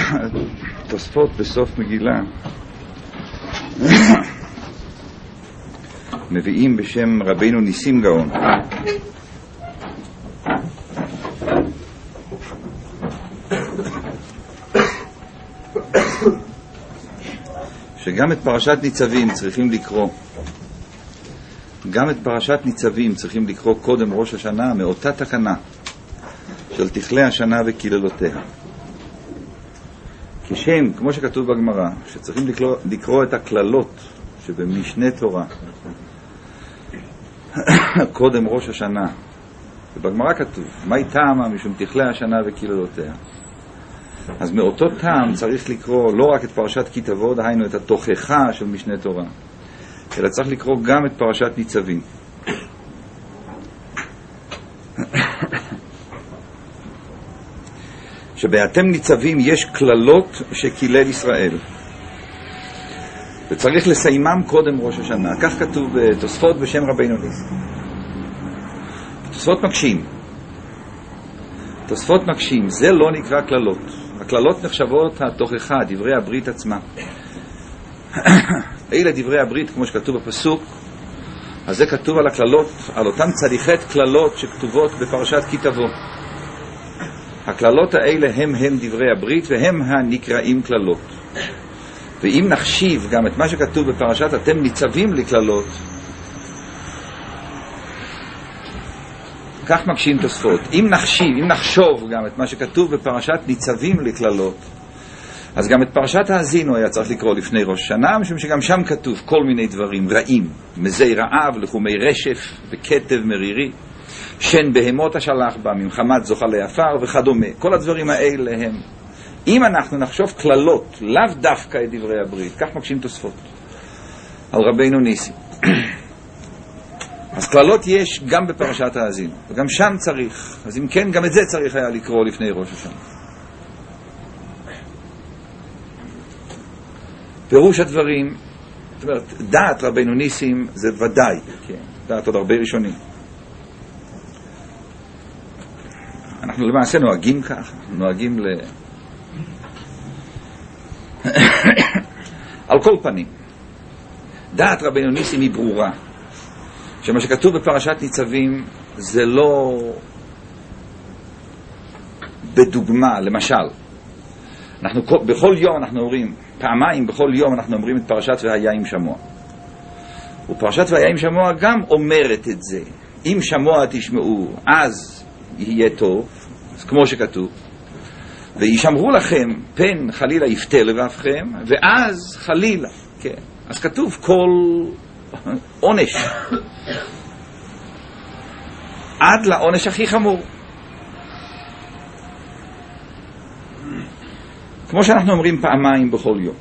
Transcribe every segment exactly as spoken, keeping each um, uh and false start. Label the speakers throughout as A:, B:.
A: תוספות בסוף מגילה מביאים בשם רבינו ניסים גאון שגם את פרשת ניצבים צריכים לקרוא גם את פרשת ניצבים צריכים לקרוא קודם ראש השנה מאותה תקנה של תכלי השנה וקללותיה. כשם, כמו שכתוב בגמרא, שצריכים לקרוא, לקרוא את הכללות שבמשנה תורה קודם ראש השנה, ובגמרא כתוב מהי טעמה משום תכלי השנה וקללותיה, אז מאותו טעם צריך לקרוא לא רק את פרשת כי תבוא, דהיינו את התוכחה של משנה תורה, אלא צריך לקרוא גם את פרשת ניצבים. שבאתם ניצבים יש כללות שקילל ישראל וצריך לסיימם קודם ראש השנה. כך כתוב בתוספות בשם רבינו ניסים. תוספות מקשים תוספות מקשים זה לא נקרא כללות. הכללות נחשבות התוכחה, דברי הברית עצמה. אלה דברי הברית כמו שכתוב בפסוק, אז זה כתוב על הכללות, על אותם צדיחת כללות שכתובות בפרשת כי תבוא. הכללות האלה הם הם דברי הברית והם הנקראים כללות. ואם נחשיב גם את מה שכתוב בפרשת אתם ניצבים לכללות, כך מקשים תוספות. אם נחשיב, אם נחשוב גם את מה שכתוב בפרשת ניצבים לכללות, אז גם את פרשת האזינו היה צריך לקרוא לפני ראש שנה, משום שגם שם כתוב כל מיני דברים רעים, מזי רעב, לחומי רשף וכתב מרירי, שן בהמות השלח בה, ממחמת זוחלי עפר וכדומה. כל הדברים האלה הם, אם אנחנו נחשוב כללות, לאו דווקא את דברי הברית, כך מקשים תוספות על רבינו ניסים. אז כללות יש גם בפרשת האזינו, וגם שם צריך, אז אם כן, גם את זה צריך היה לקרוא לפני ראש השנה. פירוש הדברים, זאת אומרת, דעת רבינו ניסים זה ודאי, כן, דעת עוד הרבה ראשונים. אנחנו למעשה נוהגים כך, נוהגים ל... על כל פנים, דעת רבינו ניסים היא ברורה, שמה שכתוב בפרשת ניצבים זה לא בדוגמה, למשל, אנחנו בכל יום אנחנו אומרים, פעמיים בכל יום אנחנו אומרים את פרשת והיה עם שמוע. ופרשת והיה עם שמוע גם אומרת את זה. אם שמוע תשמעו, אז יהיה טוב, אז כמו שכתוב. וישמרו לכם, פן חלילה יפתה לבבכם, ואז חלילה, כן. אז כתוב כל עונש. עד לעונש הכי חמור. כמו שאנחנו אומרים פעמיים בכל יום.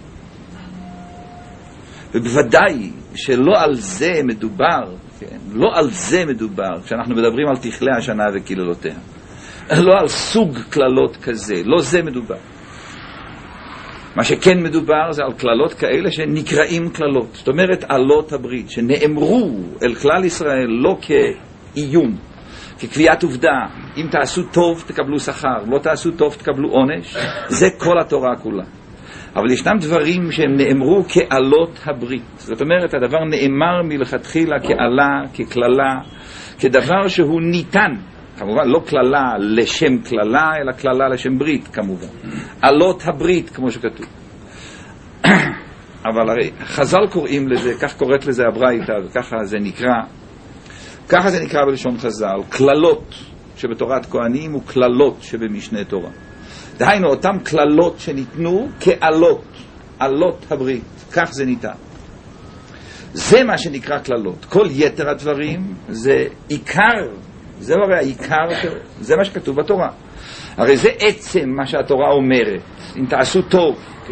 A: ובוודאי שלא על זה מדובר, כן? לא על זה מדובר, כשאנחנו מדברים על תכלי השנה וקללותיה. לא על סוג כללות כזה, לא זה מדובר. מה שכן מדובר זה על כללות כאלה שנקראים כללות. זאת אומרת, עלות הברית, שנאמרו אל כלל ישראל לא כאיום, כקביעת עובדה, אם תעשו טוב תקבלו שכר, לא תעשו טוב תקבלו עונש, זה כל התורה כולה. אבל ישנם דברים שהם נאמרו כעלות הברית. זאת אומרת, הדבר נאמר מלכתחילה כעלה, ככללה, כדבר שהוא ניתן. כמובן, לא כללה לשם כללה, אלא כללה לשם ברית, כמובן. עלות הברית, כמו שכתוב. אבל הרי, חז"ל קוראים לזה, כך קוראת לזה הברייתא, וככה זה נקרא, ככה זה נקרא בלשון חז"ל, כללות שבתורת כהנים וכללות שבמשנה תורה. דהיינו, אותם כללות שניתנו כעלות, עלות הברית, כך זה ניתן. זה מה שנקרא כללות. כל יתר הדברים זה עיקר, זה הרי העיקר, זה מה שכתוב בתורה. הרי זה עצם מה שהתורה אומרת. אם תעשו טוב, כן.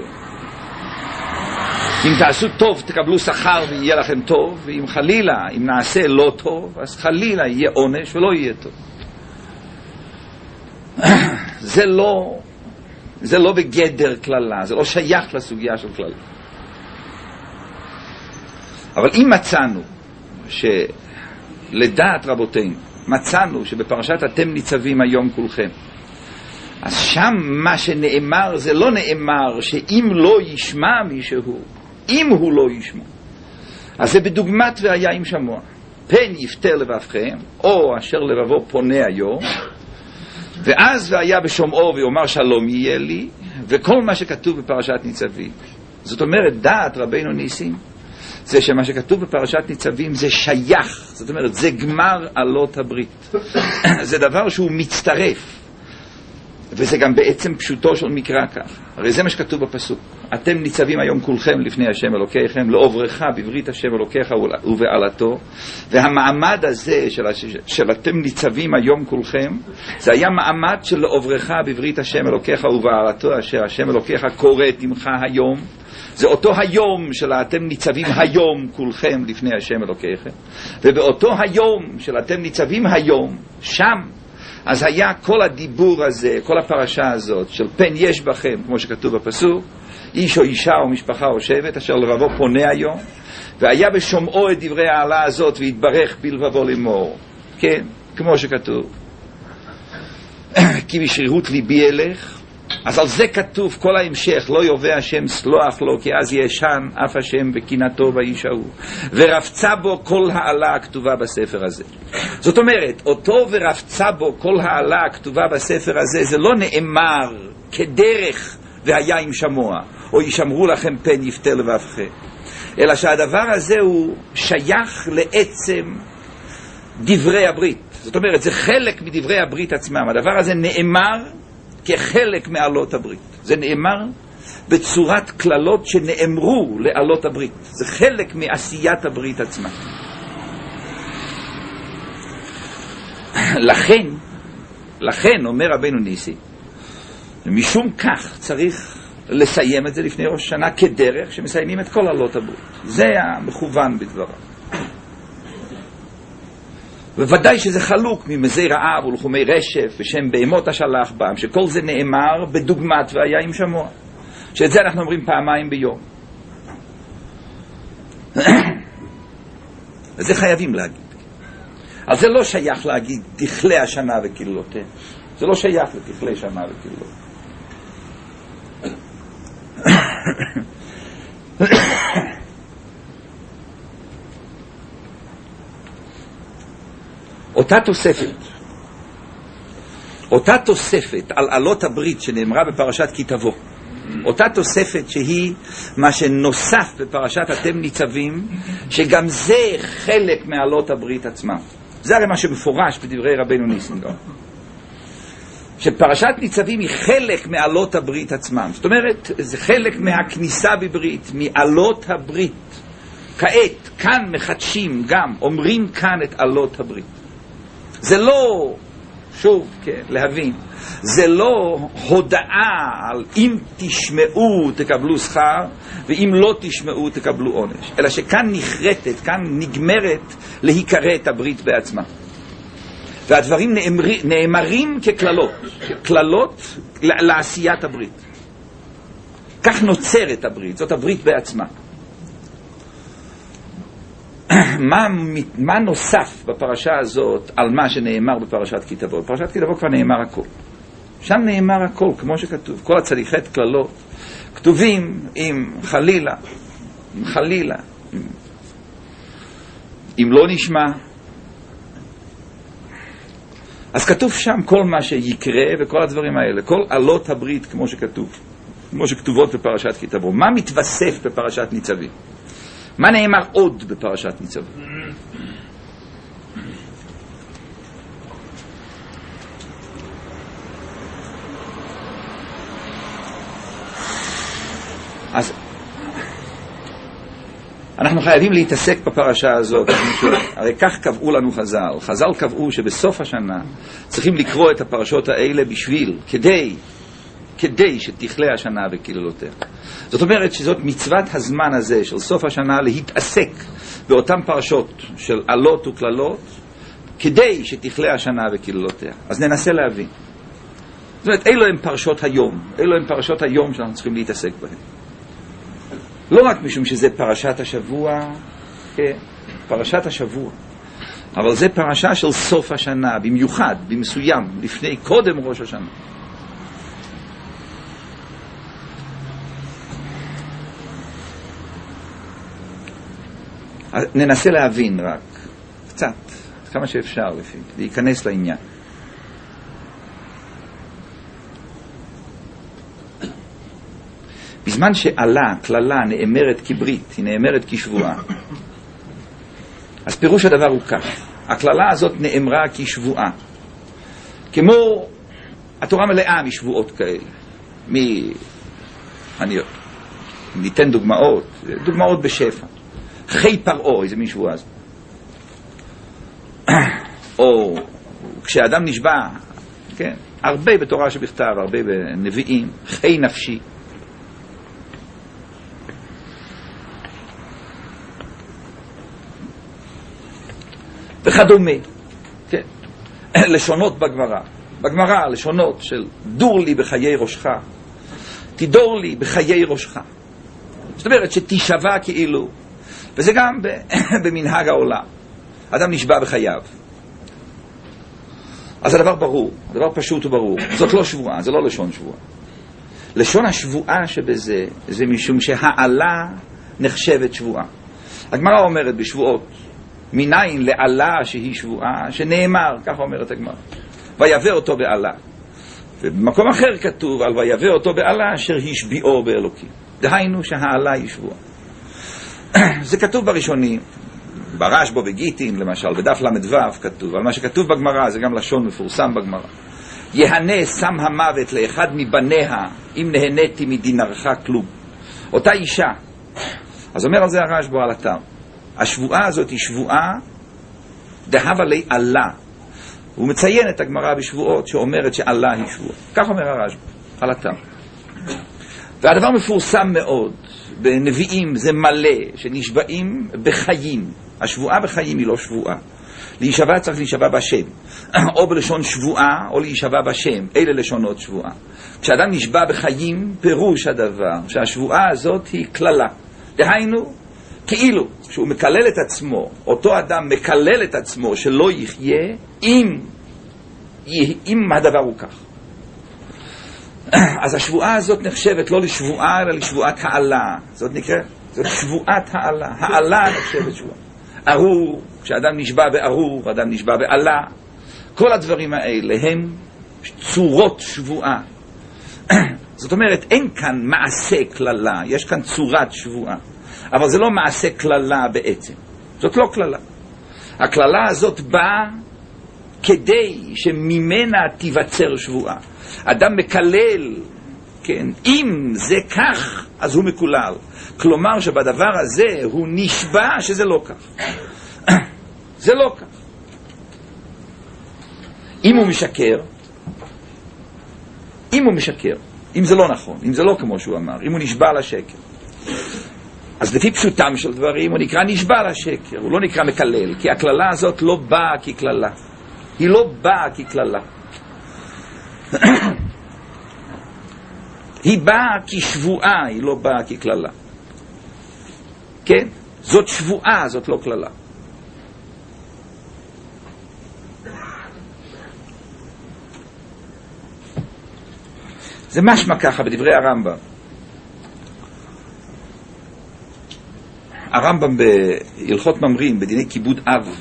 A: אם תעשו טוב תקבלו שכר ויהיה לכם טוב, ואם חלילה, אם נעשה לא טוב, אז חלילה יהיה עונש ולא יהיה טוב. זה לא, זה לא בגדר כללה, זה לא שייך לסוגיה של כללה. אבל אם מצאנו שלדעת רבותינו, מצאנו שבפרשת אתם ניצבים היום כולכם, אז שם מה שנאמר זה לא נאמר שאם לא ישמע מישהו, אם הוא לא ישמע, אז זה בדוגמת והיה עם שמוע. פן יפתר לבבכם, או אשר לבבו פונה היום, ואז והיה בשומעו ויאמר שלום יהיה לי, וכל מה שכתוב בפרשת ניצבים. זאת אומרת, דעת רבינו ניסים, זה שמה שכתוב בפרשת ניצבים זה שייך, זאת אומרת, זה גמר עלות הברית. זה דבר שהוא מצטרף, וזה גם בעצם פשוטו של מקרא כך. הרי זה מה שכתוב בפסוק. אתם ניצבים היום כולכם לפני השם אלוקיכם, לעוברך בברית השם אלוקיך ובעלתו. והמעמד הזה של, של אתם ניצבים היום כולכם, זה היה מעמד של לעוברך בברית השם אלוקיך ובעלתו, אשר השם אלוקיך קורא את עמך היום. זה אותו היום של אתם ניצבים היום כולכם לפני השם אלוקיכם. ובאותו היום של אתם ניצבים היום, שם, אז היה כל הדיבור הזה, כל הפרשה הזאת של פן יש בכם, כמו שכתוב בפסוק, איש או אישה או משפחה או שבט, אשר לבבו פונה היום, והיה בשומעו את דברי העלה הזאת והתברך בלבבו לאמור. כן, כמו שכתוב. כי בשרירות ליבי אלך, אז על זה כתוב כל ההמשך, לא יובא השם סלוח לו, כי אז ישן אף השם וקנאתו באיש ההוא, ורבצה בו כל העלה הכתובה בספר הזה. זאת אומרת, אותו ורבצה בו כל העלה הכתובה בספר הזה, זה לא נאמר כדרך והיה עם שמוע, או ישמרו לכם פן יפתר לבבכם, אלא שהדבר הזה הוא שייך לעצם דברי הברית. זאת אומרת, זה חלק מדברי הברית עצמם. הדבר הזה נאמר כחלק מעלות הברית. זה נאמר בצורת כללות שנאמרו לעלות הברית. זה חלק מעשיית הברית עצמה. לכן, לכן אומר רבינו ניסי, משום כך צריך לסיים את זה לפני ראש השנה כדרך שמסיימים את כל עלות הברית. זה המכוון בדברה. בוודאי שזה חלוק ממזי רעב ולחומי רשף ושם בהמות השלח בם, שכל זה נאמר בדוגמת והיה עם שמוע, שאת זה אנחנו אומרים פעמיים ביום. וזה חייבים להגיד. אז זה לא שייך להגיד תכלה השנה וקללותיה. זה לא שייך לתכלה שנה וקללותיה. אותה תוספת, אותה תוספת על עלות הברית שנאמרה בפרשת כי תבוא, אותה תוספת שהיא מה שנוסף בפרשת אתם ניצבים, שגם זה חלק מעלות הברית עצמה. זה הרי מה שמפורש בדברי רבינו ניסים גם. שפרשת ניצבים היא חלק מעלות הברית עצמם. זאת אומרת, זה חלק מהכניסה בברית, מעלות הברית. כעת, כאן מחדשים גם, אומרים כאן את עלות הברית. זה לא, שוב, כן, להבין, זה לא הודעה על אם תשמעו תקבלו שכר, ואם לא תשמעו תקבלו עונש. אלא שכאן נחרטת, כאן נגמרת להיקרא את הברית בעצמה. והדברים נאמרים, נאמרים ככללות, כללות לעשיית הברית. כך נוצרת הברית, זאת הברית בעצמה. מה, מה נוסף בפרשה הזאת על מה שנאמר בפרשת כי תבוא? בפרשת כי תבוא כבר נאמר הכל. שם נאמר הכל, כמו שכתוב. כל הצליחי כללות כתובים עם חלילה, עם חלילה. אם לא נשמע, אז כתוב שם כל מה שיקרה וכל הדברים האלה. כל עלות הברית כמו שכתוב, כמו שכתובות בפרשת כי תבוא. מה מתווסף בפרשת ניצבים? מה נאמר עוד בפרשת ניצבים? אז אנחנו חייבים להתעסק בפרשה הזאת. הרי כך קבעו לנו חז"ל. חז"ל קבעו שבסוף השנה צריכים לקרוא את הפרשות האלה בשביל, כדי, כדי שתכלה השנה וקללותיה. זאת אומרת שזאת מצוות הזמן הזה של סוף השנה להתעסק באותן פרשות של עלות וכללות, כדי שתכלה השנה וקללותיה. אז ננסה להבין. זאת אומרת, אלו הם פרשות היום. אלו הם פרשות היום שאנחנו צריכים להתעסק בהן. לא רק משום שזה פרשת השבוע, כן, פרשת השבוע, אבל זה פרשה של סוף השנה, במיוחד, במסוים, לפני קודם ראש השנה. ננסה להבין רק, קצת, כמה שאפשר לפי, להיכנס לעניין. בזמן שעלה, כללה, נאמרת כברית, היא נאמרת כשבועה, אז פירוש הדבר הוא כך, הכללה הזאת נאמרה כשבועה, כמו התורה מלאה משבועות כאלה. מ... אני ניתן דוגמאות, דוגמאות בשפע. חי פרעה, איזה מין שבועה הזאת. או כשאדם נשבע, כן, הרבה בתורה שבכתב, הרבה בנביאים, חי נפשי. וכדומה, כן. לשונות בגמרא. בגמרא, לשונות של דור לי בחיי ראשך, תדור לי בחיי ראשך. זאת אומרת שתשבע כאילו, וזה גם במנהג העולם. אדם נשבע בחייו. אז הדבר ברור, הדבר פשוט וברור. זאת לא שבועה, זה לא לשון שבועה. לשון השבועה שבזה, זה משום שהעלה נחשבת שבועה. הגמרא אומרת בשבועות, מניין לעלה שהיא שבועה, שנאמר, כך אומרת הגמרא, ויבא אותו בעלה. ובמקום אחר כתוב על ויבא אותו בעלה אשר השביעו באלוקים. דהיינו שהעלה היא שבועה. זה כתוב בראשונים, ברשב"א בגיטין למשל, בדף למדו כתוב, על מה שכתוב בגמרא, זה גם לשון מפורסם בגמרא. יהנה שם המוות לאחד מבניה אם נהניתי מדינרך כלום. אותה אישה, אז אומר על זה הרשב"א על אתר, השבועה הזאת היא שבועה דהבה לי עלה. הוא מציין את הגמרא בשבועות שאומרת שעלה היא שבועה. כך אומר הרשב"א על אתר. והדבר מפורסם מאוד, בנביאים זה מלא, שנשבעים בחיים. השבועה בחיים היא לא שבועה. להישבע צריך להישבע בשם, או בלשון שבועה, או להישבע בשם. אלה לשונות שבועה. כשאדם נשבע בחיים, פירוש הדבר, שהשבועה הזאת היא כללה. דהיינו, כאילו, כשהוא מקלל את עצמו, אותו אדם מקלל את עצמו שלא יחיה, אם, אם הדבר הוא כך. אז השבועה הזאת נחשבת לא לשבועה, אלא לשבועת העלה. זאת נקראת, זאת שבועת העלה. העלה נחשבת שבועה. ארור, כשאדם נשבע בארור, אדם נשבע בעלה. כל הדברים האלה הם צורות שבועה. זאת אומרת, אין כאן מעשה כללה, יש כאן צורת שבועה. אבל זה לא מעשה כללה בעצם. זאת לא כללה. הכללה הזאת באה כדי שממנה תיווצר שבועה. אדם מקלל, כן, אם זה כך, אז הוא מקולל. כלומר שבדבר הזה הוא נשבע שזה לא כך. זה לא כך. אם הוא משקר, אם הוא משקר, אם זה לא נכון, אם זה לא כמו שהוא אמר, אם הוא נשבע לשקר, אז לפי פשוטם של דברים הוא נקרא נשבע לשקר, הוא לא נקרא מקלל, כי הכללה הזאת לא באה ככללה. היא לא באה ככללה. היא באה כשבועה, היא לא באה ככללה. כן? זאת שבועה, זאת לא כללה. זה משמע ככה בדברי הרמב"ם. הרמב"ם בהלכות ממרים, בדיני כיבוד אב.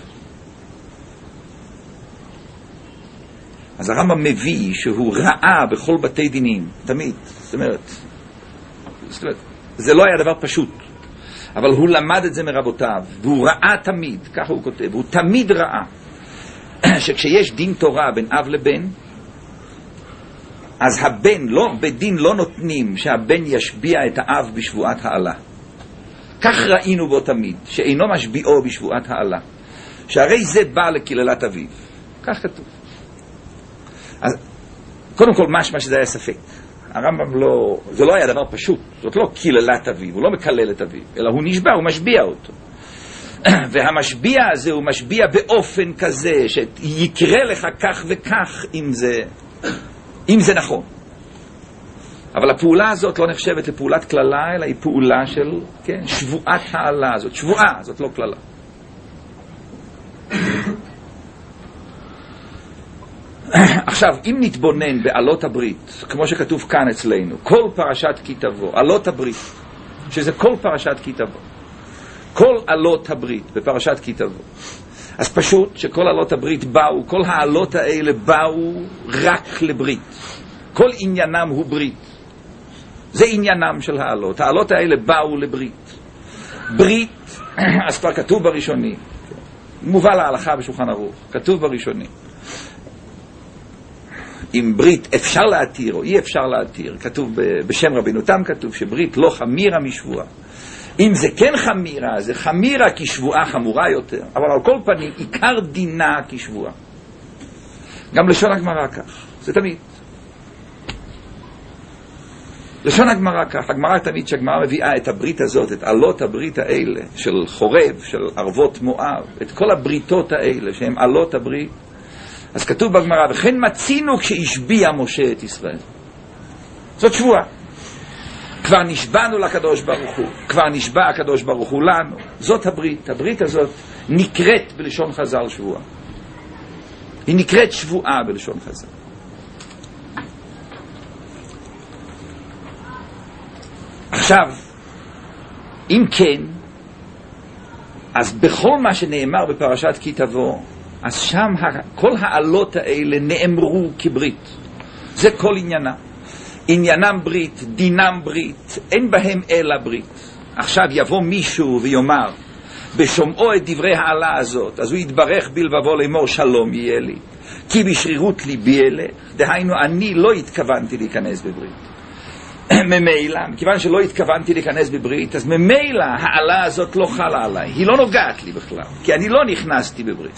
A: אז הרמב"ם מביא שהוא ראה בכל בתי דינים, תמיד. זאת אומרת, זאת אומרת, זה לא היה דבר פשוט, אבל הוא למד את זה מרבותיו, והוא ראה תמיד, ככה הוא כותב, הוא תמיד ראה, שכשיש דין תורה בין אב לבן, אז הבן, לא, בדין לא נותנים שהבן ישביע את האב בשבועת העלה. כך ראינו בו תמיד, שאינו משביעו בשבועת העלה. שהרי זה בא לקללת אביו. כך כתוב. אז קודם כל משמע שזה היה ספק. הרמב"ם לא, זה לא היה דבר פשוט. זאת לא קללת אביו, הוא לא מקלל את אביו, אלא הוא נשבע, הוא משביע אותו. והמשביע הזה הוא משביע באופן כזה שיקרה לך כך וכך אם זה, אם זה נכון. אבל הפעולה הזאת לא נחשבת לפעולת כללה, אלא היא פעולה של, כן, שבועת העלה. זאת שבועה, זאת לא כללה. עכשיו, אם נתבונן בעלות הברית, כמו שכתוב כאן אצלנו, כל פרשת כי תבוא, עלות הברית, שזה כל פרשת כי תבוא, כל עלות הברית בפרשת כי תבוא. אז פשוט שכל עלות הברית באו, כל העלות האלה באו רק לברית. כל עניינם הוא ברית. זה עניינם של העלות. העלות האלה באו לברית. ברית, אז כבר כתוב בראשוני, מובא להלכה בשולחן ערוך, כתוב בראשוני. אם ברית אפשר להתיר או אי אפשר להתיר, כתוב בשם רבינו תם, כתוב שברית לא חמירה משבועה. אם זה כן חמירה, זה חמירה כשבועה חמורה יותר, אבל על כל פנים עיקר דינה כשבועה. גם לשון הגמרא כך, זה תמיד. לשון הגמרא כך, הגמרא תמיד שהגמרא מביאה את הברית הזאת, את עלות הברית האלה של חורב, של ערבות מואב, את כל הבריתות האלה שהן עלות הברית, אז כתוב בגמרא, וכן מצינו כשהשביע משה את ישראל. זאת שבועה. כבר נשבענו לקדוש ברוך הוא, כבר נשבע הקדוש ברוך הוא לנו. זאת הברית. הברית הזאת נקראת בלשון חז"ל שבועה. היא נקראת שבועה בלשון חז"ל. עכשיו, אם כן, אז בכל מה שנאמר בפרשת כי תבוא, אז שם כל העלות האלה נאמרו כברית. זה כל עניינה. עניינם ברית, דינם ברית, אין בהם אלא ברית. עכשיו יבוא מישהו ויאמר, בשומעו את דברי העלה הזאת, אז הוא יתברך בלבבו לאמור שלום יהיה לי, כי בשרירות ליבי אלך, דהיינו אני לא התכוונתי להיכנס בברית. ממילא, מכיוון שלא התכוונתי להיכנס בברית, אז ממילא העלה הזאת לא חלה עליי, היא לא נוגעת לי בכלל, כי אני לא נכנסתי בברית.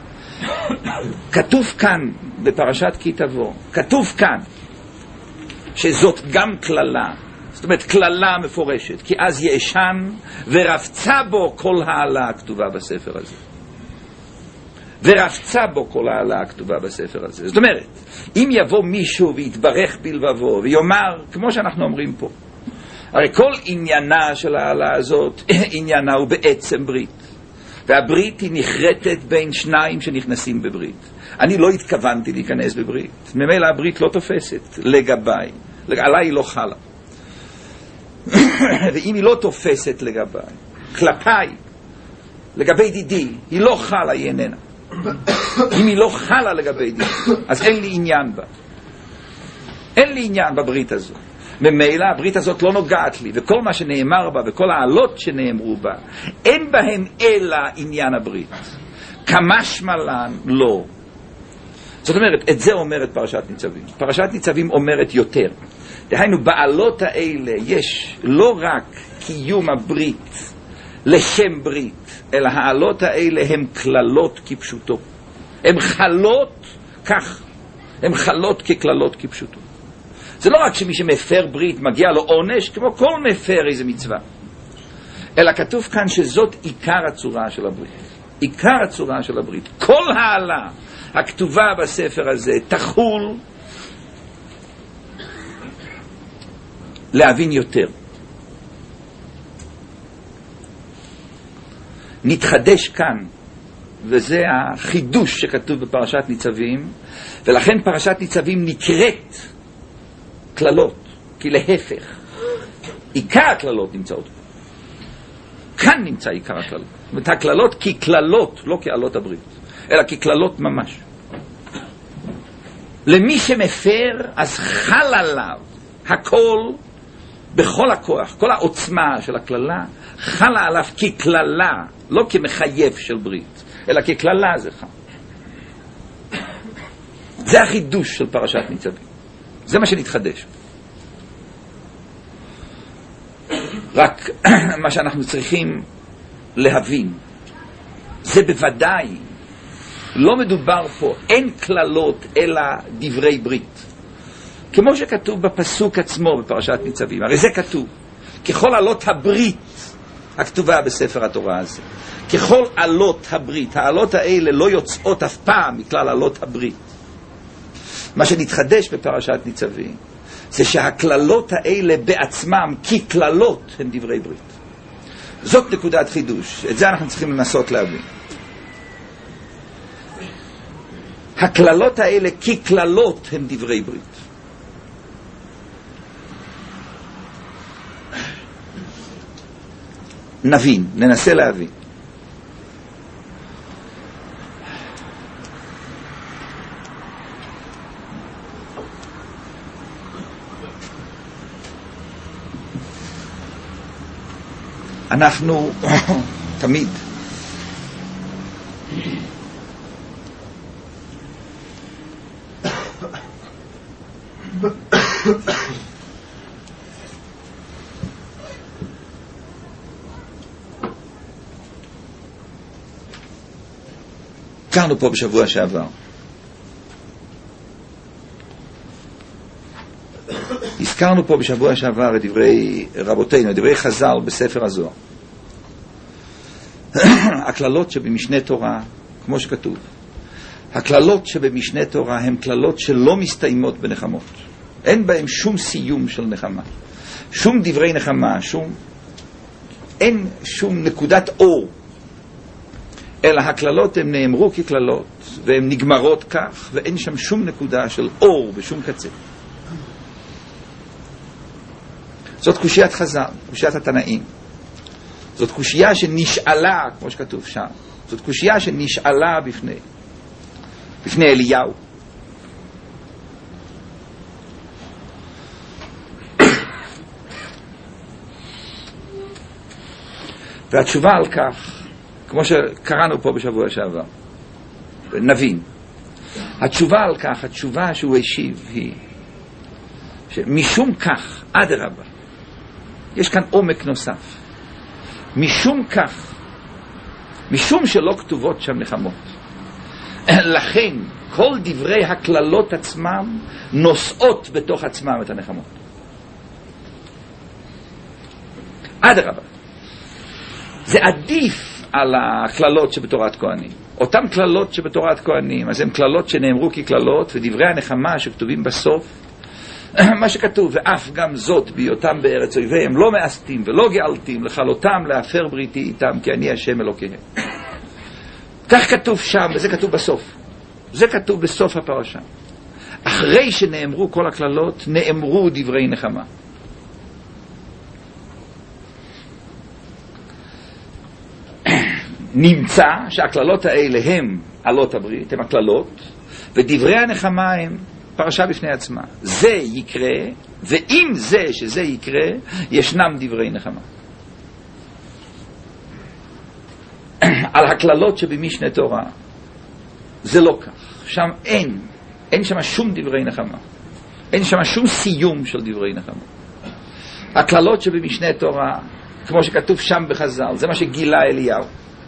A: כתוב כאן בפרשת כי תבוא, כתוב כאן שזאת גם כללה, זאת אומרת כללה מפורשת, כי אז ישן ורבצה בו כל העלה הכתובה בספר הזה. ורבצה בו כל העלה הכתובה בספר הזה. זאת אומרת, אם יבוא מישהו ויתברך בלבבו ויאמר, כמו שאנחנו אומרים פה, הרי כל עניינה של העלה הזאת, עניינה הוא בעצם ברית. והברית היא נחרטת בין שניים שנכנסים בברית. אני לא התכוונתי להיכנס בברית. ממילא הברית לא תופסת לגביי. עליי היא לא חלה. ואם היא לא תופסת לגביי, כלפיי, לגבי דידי, היא לא חלה, היא איננה. אם היא לא חלה לגבי דידי, אז אין לי עניין בה. אין לי עניין בברית הזו. ממילא הברית הזאת לא נוגעת לי, וכל מה שנאמר בה וכל העלות שנאמרו בה, אין בהם אלא עניין הברית. כמשמע לן לא. זאת אומרת, את זה אומרת פרשת ניצבים. פרשת ניצבים אומרת יותר. דהיינו, בעלות האלה יש לא רק קיום הברית לשם ברית, אלא העלות האלה הן כללות כפשוטו. הן חלות כך. הן חלות ככללות כפשוטו. זה לא רק שמי שמפר ברית מגיע לו עונש, כמו כל מפר איזה מצווה. אלא כתוב כאן שזאת עיקר הצורה של הברית. עיקר הצורה של הברית. כל העלה הכתובה בספר הזה תחול להבין יותר. נתחדש כאן, וזה החידוש שכתוב בפרשת ניצבים, ולכן פרשת ניצבים נקראת כללות, כי להפך, עיקר הכללות נמצאות פה. כאן נמצא עיקר הכללות. זאת אומרת, הכללות ככללות, לא כעלות הברית, אלא ככללות ממש. למי שמפר, אז חל עליו הכל, בכל הכוח, כל העוצמה של הכללה, חלה עליו ככללה, לא כמחייב של ברית, אלא ככללה זה חל. זה החידוש של פרשת ניצבים. זה מה שנתחדש. רק מה שאנחנו צריכים להבין, זה בוודאי לא מדובר פה, אין כללות אלא דברי ברית. כמו שכתוב בפסוק עצמו בפרשת ניצבים, הרי זה כתוב, ככל עלות הברית הכתובה בספר התורה הזה, ככל עלות הברית, העלות האלה לא יוצאות אף פעם מכלל עלות הברית. מה שנתחדש בפרשת ניצבים זה שהכללות האלה בעצמם ככללות הן דברי ברית. זאת נקודת חידוש, את זה אנחנו צריכים לנסות להבין. הכללות האלה ככללות הן דברי ברית. נבין, ננסה להבין. אנחנו תמיד הזכרנו פה בשבוע שעבר הזכרנו פה בשבוע שעבר את דברי רבותינו, את דברי חז"ל בספר הזוהר. הכללות שבמשנה תורה, כמו שכתוב, הכללות שבמשנה תורה הן כללות שלא מסתיימות בנחמות. אין בהם שום סיום של נחמה, שום דברי נחמה, שום אין שום נקודת אור, אלא הכללות הן נאמרו ככללות והן נגמרות כך, ואין שם שום נקודה של אור בשום קצה. זאת קושיית חז"ל, קושיית התנאים. זאת קושייה שנשאלה, כמו שכתוב שם, זאת קושייה שנשאלה בפני בפני אליהו. והתשובה על כך, כמו שקראנו פה בשבוע שעבר, נבין, התשובה על כך, התשובה שהוא השיב היא שמשום כך, אדרבה, יש כאן עומק נוסף. משום כך, משום שלא כתובות שם נחמות, לכן כל דברי הכללות עצמם נושאות בתוך עצמם את הנחמות. אדרבה, זה עדיף על הכללות שבתורת כהנים. אותם כללות שבתורת כהנים, אז הן כללות שנאמרו ככללות, ודברי הנחמה שכתובים בסוף, מה שכתוב, ואף גם זאת בהיותם בארץ אויביהם לא מאסתים ולא גאלתים לכלותם להפר בריתי איתם, כי אני השם אלוקיהם. כך כתוב שם, וזה כתוב בסוף. זה כתוב בסוף הפרשה. אחרי שנאמרו כל הכללות, נאמרו דברי נחמה. נמצא שהכללות האלה הם עלות הברית, הם הכללות, ודברי הנחמה הם פרשה בפני עצמה. זה יקרה, ואם זה שזה יקרה, ישנם דברי נחמה. על הכללות שבמשנה תורה, זה לא כך. שם אין, אין שם שום דברי נחמה. אין שם שום סיום של דברי נחמה. הכללות שבמשנה תורה, כמו שכתוב שם בחז"ל, זה מה שגילה אליהו.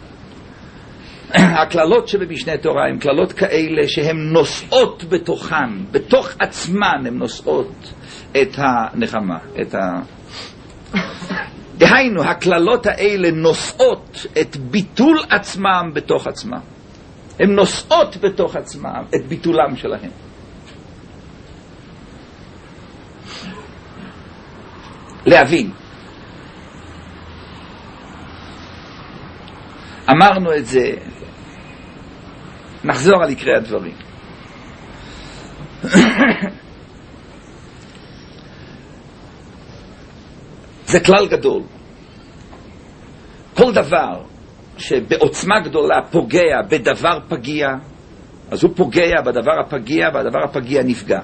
A: הכללות שבמשנה תורה הן כללות כאלה שהן נושאות בתוכן, בתוך עצמן הן נושאות את הנחמה, את ה... דהיינו, הכללות האלה נושאות את ביטול עצמם בתוך עצמם. הן נושאות בתוך עצמם את ביטולם שלהם. להבין. אמרנו את זה, נחזור על עיקרי הדברים. זה כלל גדול. כל דבר שבעוצמה גדולה פוגע בדבר פגיע, אז הוא פוגע בדבר הפגיע, והדבר הפגיע נפגע.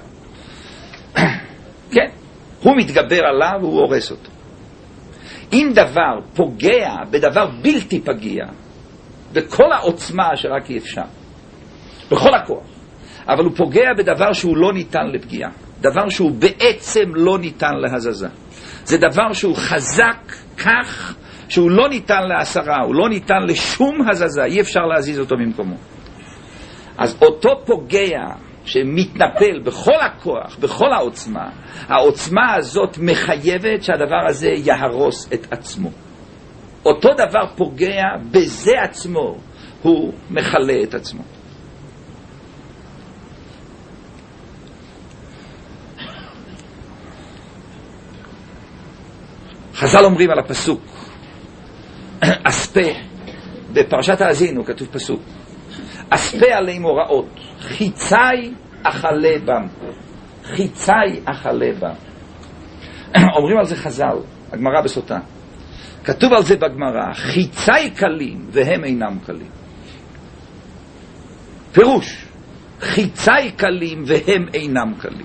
A: כן, הוא מתגבר עליו והוא הורס אותו. אם דבר פוגע בדבר בלתי פגיע, בכל העוצמה שרק אי אפשר, בכל הכוח, אבל הוא פוגע בדבר שהוא לא ניתן לפגיעה, דבר שהוא בעצם לא ניתן להזזה, זה דבר שהוא חזק כך שהוא לא ניתן להסרה, הוא לא ניתן לשום הזזה, אי אפשר להזיז אותו ממקומו. אז אותו פוגע שמתנפל בכל הכוח, בכל העוצמה, העוצמה הזאת מחייבת שהדבר הזה יהרוס את עצמו. אותו דבר פוגע בזה עצמו, הוא מחלה את עצמו. חז"ל אומרים על הפסוק, אספה, בפרשת האזינו כתוב פסוק, אספה עליהם הוראות, חיצי אכלה בם, חיצי אכלה בם. אומרים על זה חז"ל, הגמרא בסוטה, כתוב על זה בגמרא, חיצי קלים והם אינם קלים. פירוש, חיצי קלים והם אינם קלים.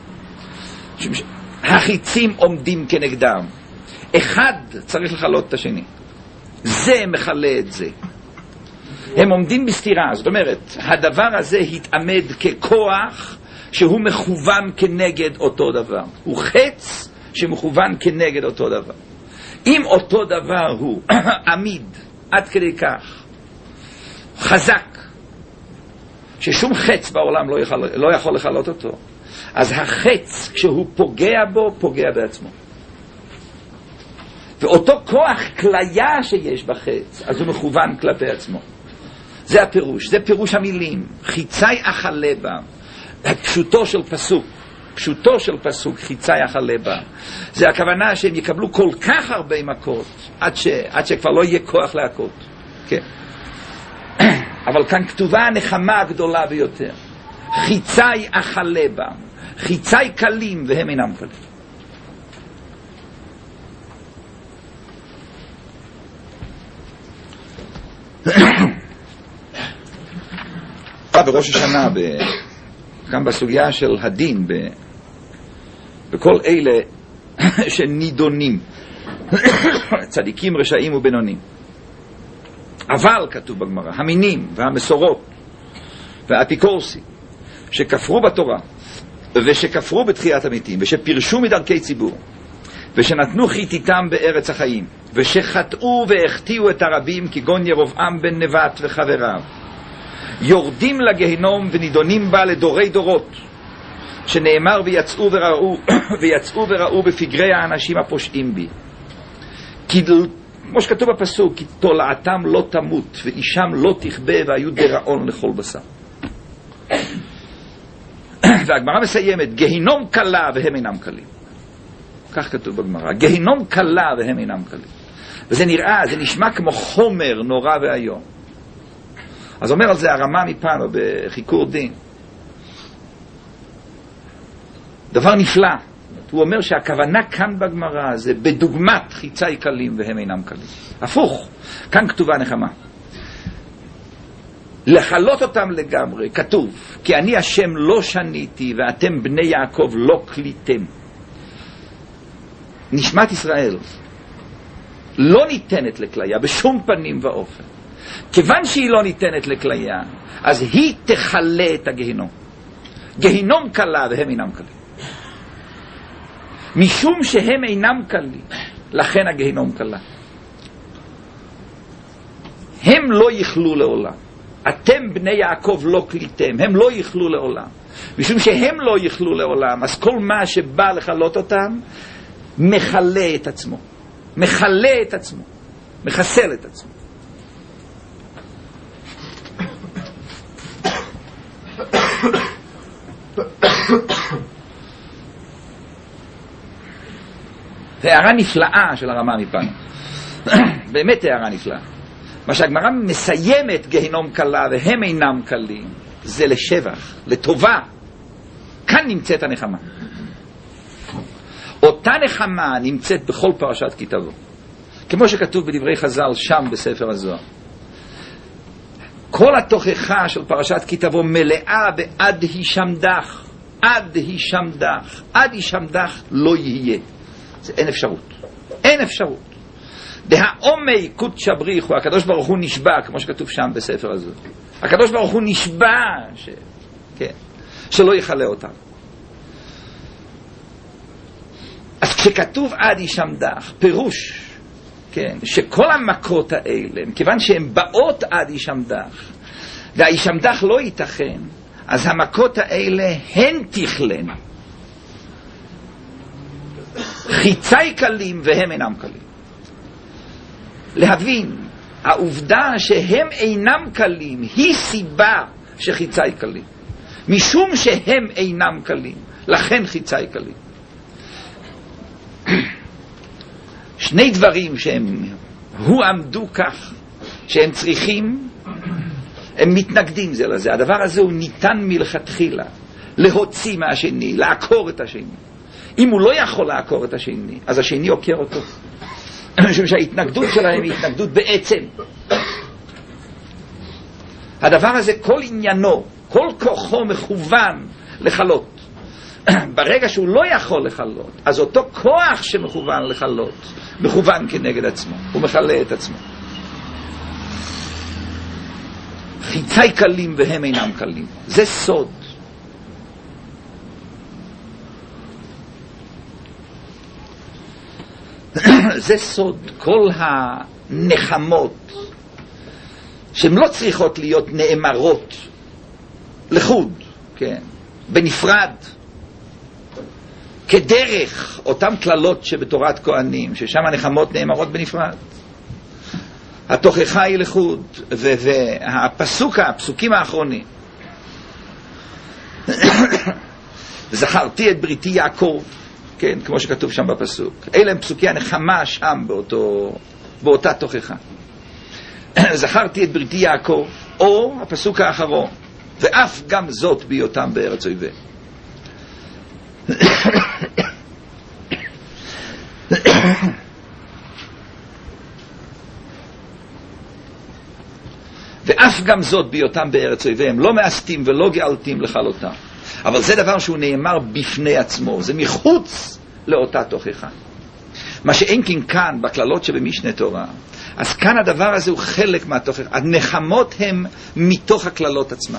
A: החיצים עומדים כנגדם. אחד צריך לחלות את השני. זה מחלה את זה. הם עומדים בסתירה. זאת אומרת, הדבר הזה התעמד ככוח שהוא מכוון כנגד אותו דבר. הוא חץ שמכוון כנגד אותו דבר. אם אותו דבר הוא עמיד עד כדי כך חזק ששום חץ בעולם לא יכול, לא יכול לחלות אותו, אז החץ כשהוא פוגע בו פוגע בעצמו. ואותו כוח כליה שיש בחץ אז הוא מכוון כלפי עצמו. זה הפירוש, זה פירוש המילים חיצי אכלה בה. פשוטו של פסוק, פשוטו של פסוק חיצי אכלה בה, זה הכוונה שהם יקבלו כל כך הרבה מכות עד, ש, עד שכבר לא יהיה כוח להכות. כן. אבל כאן כתובה הנחמה הגדולה ביותר, חיצי אכלה בה, חיצי קלים והם אינם קלים. בראש השנה ב... גם בסוגיה של הדין ב... בכל אלה שנידונים צדיקים רשעים ובינונים, אבל כתוב בגמרא המינים והמסורות והאפיקורסים שכפרו בתורה ושכפרו בתחיית המתים ושפרשו מדרכי ציבור ושנתנו חיתיתם בארץ החיים ושחטאו והחטיאו את הרבים כגון ירבעם בן נבט וחבריו, יורדים לגיהנום ונידונים בה לדורי דורות, שנאמר ויצאו וראו ויצאו וראו בפגרי האנשים הפושעים בי, כי כמו שכתוב בפסוק, כי תולעתם לא תמות ואישם לא תכבה והיו דרעון לכל בשר. והגמרא מסיימת, גיהנום קלה והם אינם קלים. כך כתוב בגמרא, גיהנום קלה והם אינם קלים. וזה נראה, זה נשמע כמו חומר נורא והיום. אז אומר על זה הרמה מפנו בחיקור דין דבר נפלא. הוא אומר שהכוונה כאן בגמרא זה בדוגמת חיצי קלים והם אינם קלים. הפוך, כאן כתובה נחמה. לחלות אותם לגמרי, כתוב, כי אני השם לא שניתי ואתם בני יעקב לא קליתם. נשמת ישראל לא ניתנת לכליה בשום פנים ואופן. כיוון שהיא לא ניתנת לכליה, אז היא תחלה את הגהנום. גהנום קלה והם אינם קלים. משום שהם אינם קלים, לכן הגהנום קלה. הם לא יחלו לעולם. אתם בני יעקב לא קליתם, הם לא יחלו לעולם. משום שהם לא יחלו לעולם, אז כל מה שבא לחלות אותם מחלה את עצמו. מחלה את עצמו. מחסל את עצמו. זה הערה נפלאה של הרמה מפנו. באמת הערה נפלאה. מה שהגמרא מסיימת גהנום קלה והם אינם קלים, זה לשבח, לטובה. כאן נמצאת הנחמה. אותה נחמה נמצאת בכל פרשת כי תבוא. כמו שכתוב בדברי חז"ל שם בספר הזוהר. כל התוכחה של פרשת כי תבוא מלאה בעד הישמדך, עד הישמדך, עד הישמדך לא יהיה. זה אין אפשרות. אין אפשרות. דהעומי קודש בריחו, הקדוש ברוך הוא נשבע, כמו שכתוב שם בספר הזה. הקדוש ברוך הוא נשבע ש... כן, שלא יחלה אותם. אז כשכתוב עד ישמדך, פירוש, כן, שכל המכות האלה, כיוון שהן באות עד ישמדך, והישמדך לא ייתכן, אז המכות האלה הן תכלן. חיצי קלים והם אינם קלים. להבין, העובדה שהם אינם קלים היא סיבה שחיצי קלים. משום שהם אינם קלים, לכן חיצי קלים. שני דברים שהם הועמדו כך, שהם צריכים, הם מתנגדים זה לזה. הדבר הזה הוא ניתן מלכתחילה להוציא מהשני, לעקור את השני. אם הוא לא יכול לעקור את השני, אז השני עוקר אותו. משום שההתנגדות שלהם היא התנגדות בעצם. הדבר הזה, כל עניינו, כל כוחו מכוון לחלות. ברגע שהוא לא יכול לחלות, אז אותו כוח שמכוון לחלות מכוון כנגד עצמו, הוא מחלה את עצמו. חיצי קלים והם אינם קלים, זה סוד. זה סוד. כל הנחמות שהן לא צריכות להיות נאמרות לחוד, כן, בנפרד, כדרך אותם כללות שבתורת כהנים, ששם הנחמות נאמרות בנפרד. התוכחה היא לחוד, והפסוק, הפסוקים האחרונים, זכרתי את בריתי יעקב, כן, כמו שכתוב שם בפסוק. אלה הם פסוקי הנחמה שם באותו, באותה תוכחה. זכרתי את בריתי יעקב, או הפסוק האחרון, ואף גם זאת בהיותם בארץ אויביהם. ואף גם זאת בהיותם בארץ אויביהם, לא מאסתים ולא גאלתים לכלותם. אבל זה דבר שהוא נאמר בפני עצמו, זה מחוץ לאותה תוכחה. מה שאין כן כאן בכללות שבמשנה תורה, אז כאן הדבר הזה הוא חלק מהתוכחה. הנחמות הם מתוך הכללות עצמן.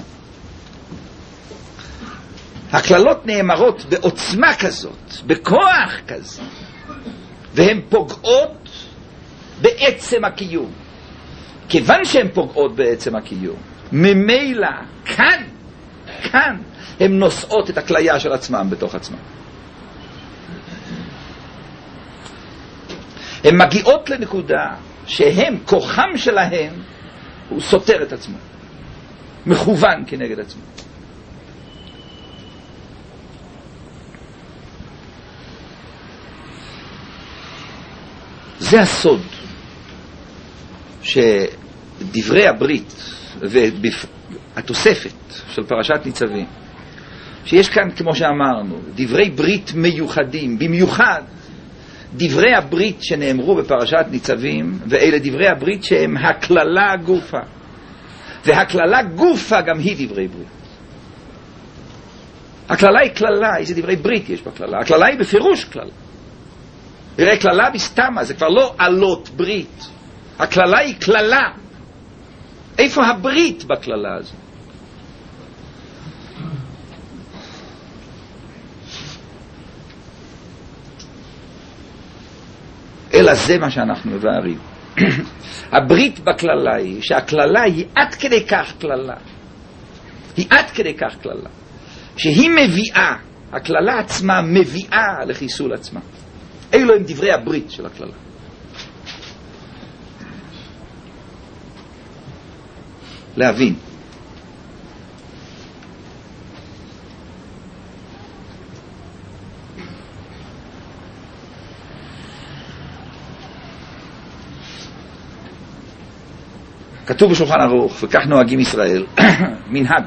A: הכללות נאמרות בעוצמה כזאת, בכוח כזה, והן פוגעות בעצם הקיום. כיוון שהן פוגעות בעצם הקיום, ממילא כאן, כאן, הן נושאות את הכליה של עצמם בתוך עצמם. הן מגיעות לנקודה שהם, כוחם שלהם, הוא סותר את עצמו, מכוון כנגד עצמו. זה הסוד שדברי הברית והתוספת של פרשת ניצבים, שיש כאן, כמו שאמרנו, דברי ברית מיוחדים, במיוחד דברי הברית שנאמרו בפרשת ניצבים, ואלה דברי הברית שהם הכללה גופה, והכללה גופה גם היא דברי ברית. הכללה היא כללה, איזה דברי ברית יש בכללה? הכללה היא בפירוש כללה. יראה, כללה בסתמה, זה כבר לא עלות ברית. הכללה היא כללה. איפה הברית בכללה הזו? אלא זה מה שאנחנו מבארים. הברית בכללה היא שהכללה היא עד כדי כך כללה. היא עד כדי כך כללה. שהיא מביאה, הכללה עצמה מביאה לחיסול עצמה. אלו הם דברי הברית של הכללה. להבין. כתוב בשולחן ערוך, וכך נוהגים ישראל, מנהג.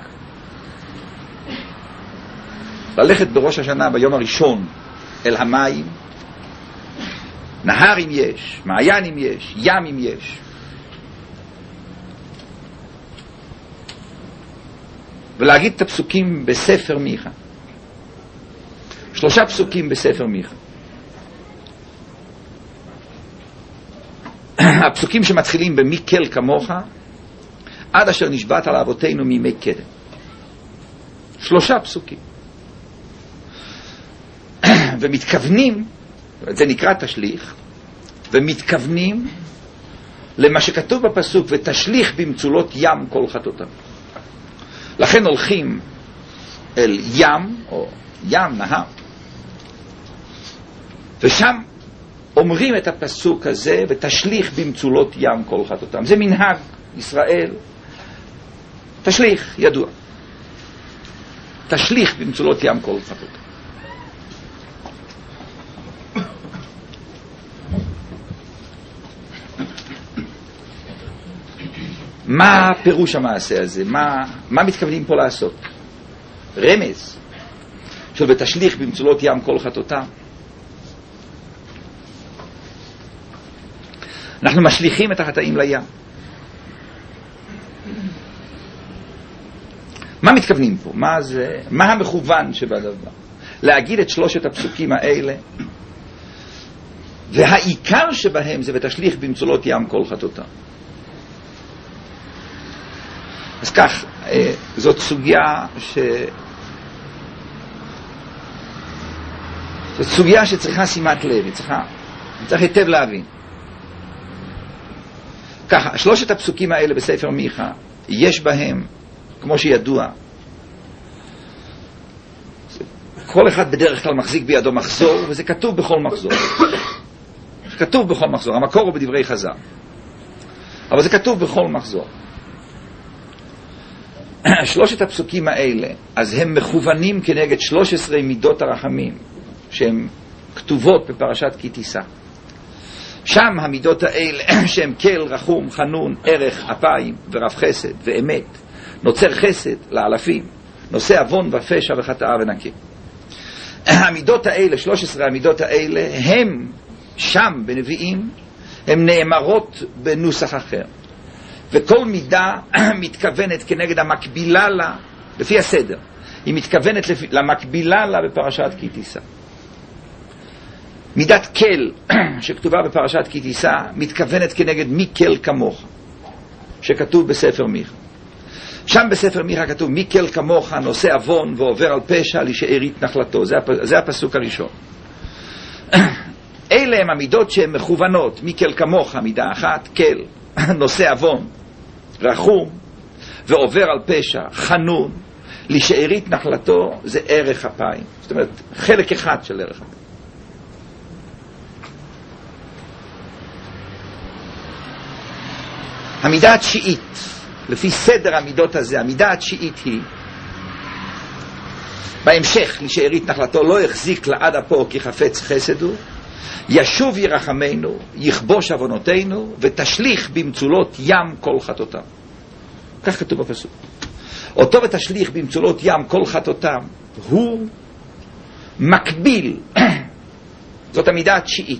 A: ללכת בראש השנה ביום הראשון אל המים, נהר אם יש, מעיין אם יש, ים אם יש, ולהגיד את הפסוקים בספר מיכה. שלושה פסוקים בספר מיכה. הפסוקים שמתחילים במי כל כמוך, עד אשר נשבעת על אבותינו מימי קדם. שלושה פסוקים. ומתכוונים, זה נקרא תשליך, ומתכוונים למה שכתוב בפסוק, ותשליך במצולות ים כל חטאותם. לכן הולכים אל ים, או ים, נהר, ושם אומרים את הפסוק הזה, ותשליך במצולות ים כל חטאותם. זה מנהג ישראל, תשליך, ידוע. תשליך במצולות ים כל חטאותם. מה פירוש המעשה הזה? מה, מה מתכוונים פה לעשות? רמז של ותשליך במצולות ים כל חטאותם. אנחנו משליכים את החטאים לים. מה מתכוונים פה? מה זה, מה המכוון שבדבר? להגיד את שלושת הפסוקים האלה, והעיקר שבהם זה ותשליך במצולות ים כל חטאותם. אז כך, זאת סוגיה ש... זאת סוגיה שצריכה שימת לב, היא צריכה, צריך היטב להבין. ככה, שלושת הפסוקים האלה בספר מיכה, יש בהם, כמו שידוע, כל אחד בדרך כלל מחזיק בידו מחזור, וזה כתוב בכל מחזור. זה כתוב בכל מחזור, המקור הוא בדברי חז"ל. אבל זה כתוב בכל מחזור. שלושת הפסוקים האלה, אז הם מכוונים כנגד שלוש עשרה מידות הרחמים, שהן כתובות בפרשת כי תישא. שם המידות האלה, שהן כל, רחום, חנון, ערך, אפיים ורב חסד ואמת, נוצר חסד לאלפים, נושא אבון ופשע וחטאה ונקה. המידות האלה, שלוש עשרה המידות האלה, הם שם בנביאים, הם נאמרות בנוסח אחר. וכל מידה מתכוונת כנגד המקבילה לה, לפי הסדר, היא מתכוונת לפי, למקבילה לה בפרשת כי תישא. מידת כל שכתובה בפרשת כי תישא מתכוונת כנגד מי כל כמוך, שכתוב בספר מיכה. שם בספר מיכה כתוב מי כל כמוך נושא אבון ועובר על פשע לשארית נחלתו. זה, הפ... זה הפסוק הראשון. אלה הם המידות שהן מכוונות. מי כל כמוך מידה אחת, כל, נושא אבון, רחום ועובר על פשע, חנון, לשארית נחלתו, זה ערך אפיים. זאת אומרת, חלק אחד של ערך אפיים. המידה התשיעית, לפי סדר המידות הזה, המידה התשיעית היא, בהמשך לשארית נחלתו, לא יחזיק לעד אפו כי חפץ חסד הוא, ישוב ירחמנו, יכבוש עוונותינו, ותשליך במצולות ים כל חטאותם. כך כתוב בפסוק. אותו ותשליך במצולות ים כל חטאותם, הוא מקביל, זאת המידה התשיעית.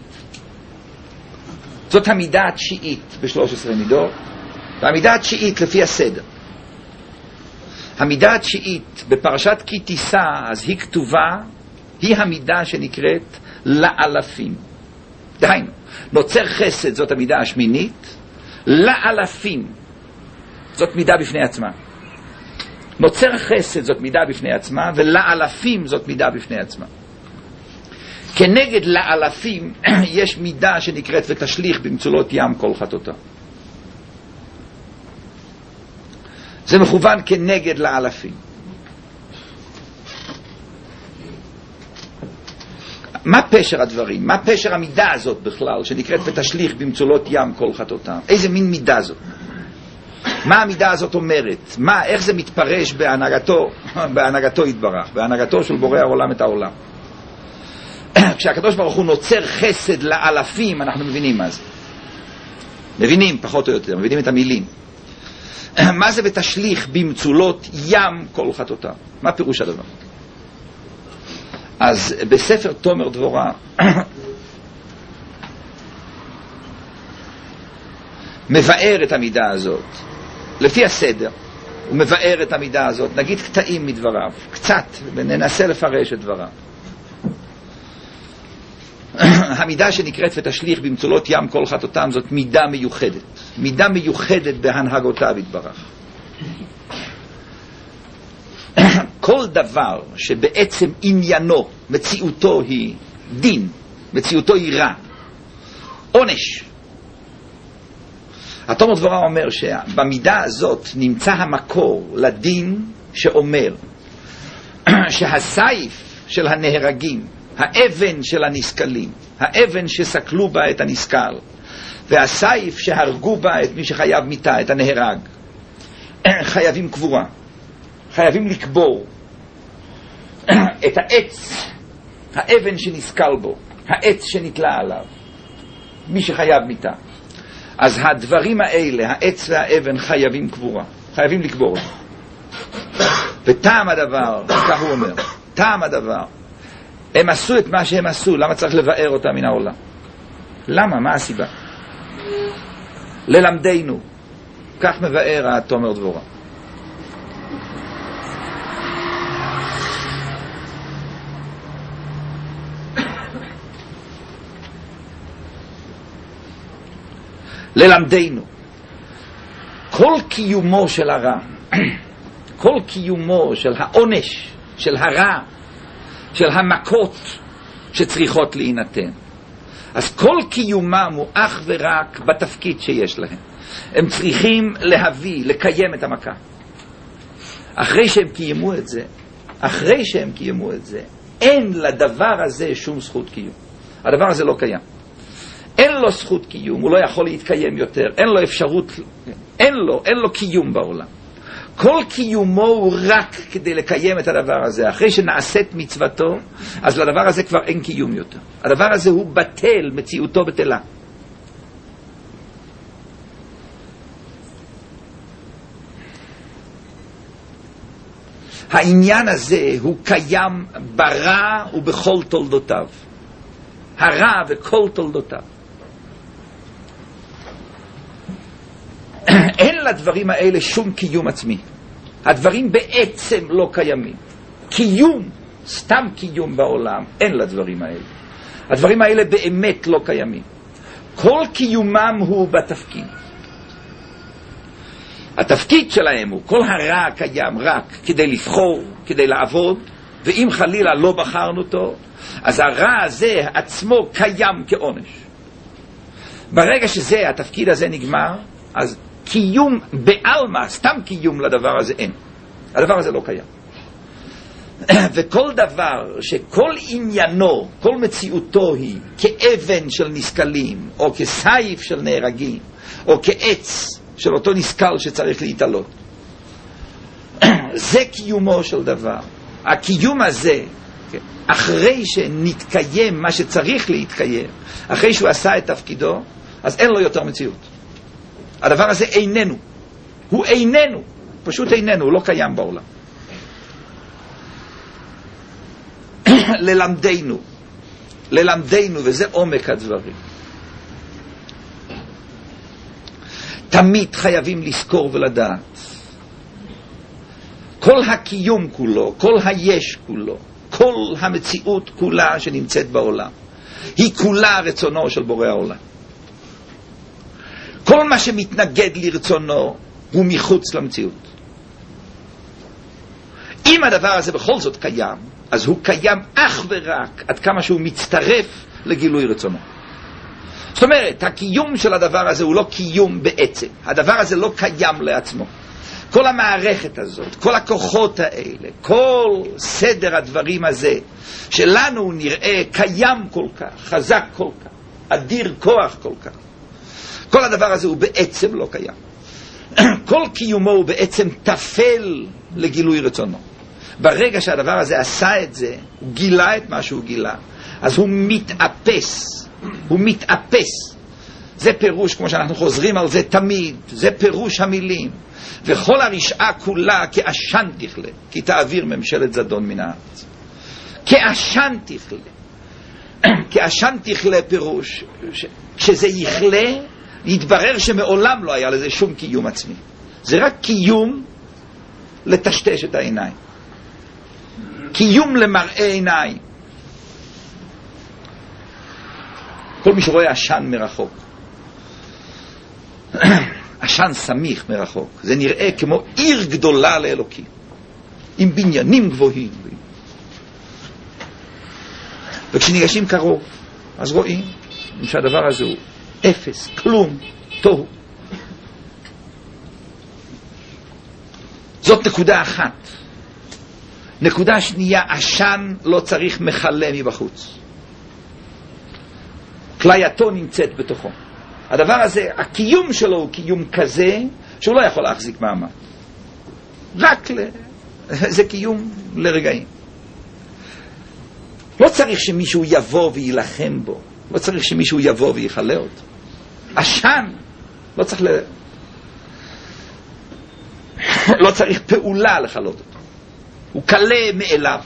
A: זאת המידה התשיעית בשלוש עשרה מידות, והמידה התשיעית לפי הסדר. המידה התשיעית בפרשת כי תישא, אז היא כתובה, היא המידה שנקראת לאלפים. דהיינו, נוצר חסד זאת המידה השמינית, לאלפים זאת מידה בפני עצמה. נוצר חסד זאת מידה בפני עצמה, ולאלפים זאת מידה בפני עצמה. כנגד לאלפים יש מידה שנקראת ותשליך במצולות ים כל חטאותם. זה מכוון כנגד לאלפים. מה פשר הדברים? מה פשר המידה הזאת בכלל שנקראת ותשליך במצולות ים כל חטאותם? איזה מין מידה זאת? מה המידה הזאת אומרת? מה, איך זה מתפרש בהנהגתו, בהנהגתו יתברך, בהנהגתו של בורא העולם את העולם? כשהקדוש ברוך הוא נוצר חסד לאלפים, אנחנו מבינים מה זה. מבינים פחות או יותר, מבינים את המילים. מה זה ותשליך במצולות ים כל חטאותם? מה פירוש הדבר? אז בספר תומר דבורה מבאר את המידה הזאת לפי הסדר. הוא מבאר את המידה הזאת, נגיד קטעים מדבריו, קצת, וננסה לפרש את דבריו. המידה שנקראת ותשליך במצולות ים כל חטאותם זאת מידה מיוחדת, מידה מיוחדת בהנהגותיו יתברך. כל דבר שבעצם עניינו, מציאותו היא דין, מציאותו היא רע, עונש. התומר דבורה אומר שבמידה הזאת נמצא המקור לדין שאומר שהסייף של הנהרגים, האבן של הנסקלים, האבן שסקלו בה את הנסקל, והסייף שהרגו בה את מי שחייב מיתה, את הנהרג, חייבים קבורה, חייבים לקבור את העץ, האבן שנסקל בו, העץ שנתלה עליו, מי שחייב מיתה. אז הדברים האלה, העץ והאבן, חייבים קבורה, חייבים לקבור. וטעם הדבר, כך הוא אומר, טעם הדבר, הם עשו את מה שהם עשו, למה צריך לבאר אותם מן העולם? למה? מה הסיבה? ללמדנו, כך מבאר התומר דבורה. ללמדנו, כל קיומו של הרע, כל קיומו של העונש, של הרע, של המכות שצריכות להינתן, אז כל קיומם הוא אך ורק בתפקיד שיש להם. הם צריכים להביא, לקיים את המכה. אחרי שהם קיימו את זה, אחרי שהם קיימו את זה, אין לדבר הזה שום זכות קיום. הדבר הזה לא קיים. אין לו זכות קיום, הוא לא יכול להתקיים יותר, אין לו אפשרות, אין לו, אין לו קיום בעולם. כל קיומו הוא רק כדי לקיים את הדבר הזה. אחרי שנעשית מצוותו, אז לדבר הזה כבר אין קיום יותר. הדבר הזה הוא בטל, מציאותו בטלה. העניין הזה הוא קיים ברע ובכל תולדותיו. הרע וכל תולדותיו. אין לדברים האלה שום קיום עצמי. הדברים בעצם לא קיימים. קיום, סתם קיום בעולם, אין לדברים האלה. הדברים האלה באמת לא קיימים. כל קיומם הוא בתפקיד. התפקיד שלהם הוא, כל הרע קיים רק כדי לבחור, כדי לעבוד, ואם חלילה לא בחרנו אותו, אז הרע הזה עצמו קיים כעונש. ברגע שזה, התפקיד הזה נגמר, אז קיום בעלמא, סתם קיום לדבר הזה אין. הדבר הזה לא קיים. וכל דבר שכל עניינו, כל מציאותו היא כאבן של נסקלים, או כסייף של נהרגים, או כעץ של אותו נסקל שצריך להתעלות. זה קיומו של דבר. הקיום הזה, אחרי שנתקיים מה שצריך להתקיים, אחרי שהוא עשה את תפקידו, אז אין לו יותר מציאות. הדבר הזה איננו. הוא איננו. פשוט איננו, הוא לא קיים בעולם. ללמדנו. ללמדנו, וזה עומק הדברים. תמיד חייבים לזכור ולדעת. כל הקיום כולו, כל היש כולו, כל המציאות כולה שנמצאת בעולם, היא כולה רצונו של בורא העולם. כל מה שמתנגד לרצונו הוא מחוץ למציאות. אם הדבר הזה בכל זאת קיים, אז הוא קיים אך ורק עד כמה שהוא מצטרף לגילוי רצונו. זאת אומרת, הקיום של הדבר הזה הוא לא קיום בעצם. הדבר הזה לא קיים לעצמו. כל המערכת הזאת, כל הכוחות האלה, כל סדר הדברים הזה, שלנו נראה קיים כל כך, חזק כל כך, אדיר כוח כל כך. כל הדבר הזה הוא בעצם לא קיים. כל קיומו הוא בעצם תפל לגילוי רצונו. ברגע שהדבר הזה עשה את זה, הוא גילה את מה שהוא גילה, אז הוא מתאפס. הוא מתאפס. זה פירוש, כמו שאנחנו חוזרים על זה תמיד, זה פירוש המילים. וכל הרשעה כולה כאשן תכלה, כי תעביר ממשלת זדון מן הארץ. כאשן תכלה. כאשן תכלה פירוש, כשזה יכלה, יתברר שמעולם לא היה לזה שום קיום עצמי. זה רק קיום לטשטש את העיניים. קיום למראה עיניים. כל מי שרואה עשן מרחוק, עשן סמיך מרחוק, זה נראה כמו עיר גדולה לאלוקים, עם בניינים גבוהים. וכשניגשים קרוב, אז רואים שהדבר הזה הוא אפס, כלום, תוהו. זאת נקודה אחת. נקודה שנייה, עשן לא צריך מחלה מבחוץ. כלייתו נמצאת בתוכו. הדבר הזה, הקיום שלו הוא קיום כזה שהוא לא יכול להחזיק מעמד. רק ל... זה קיום לרגעים. לא צריך שמישהו יבוא וילחם בו. לא צריך שמישהו יבוא ויחלה אותו. עשן לא צריך ל... לא צריך פעולה לחלות אותו. הוא קלה מאליו.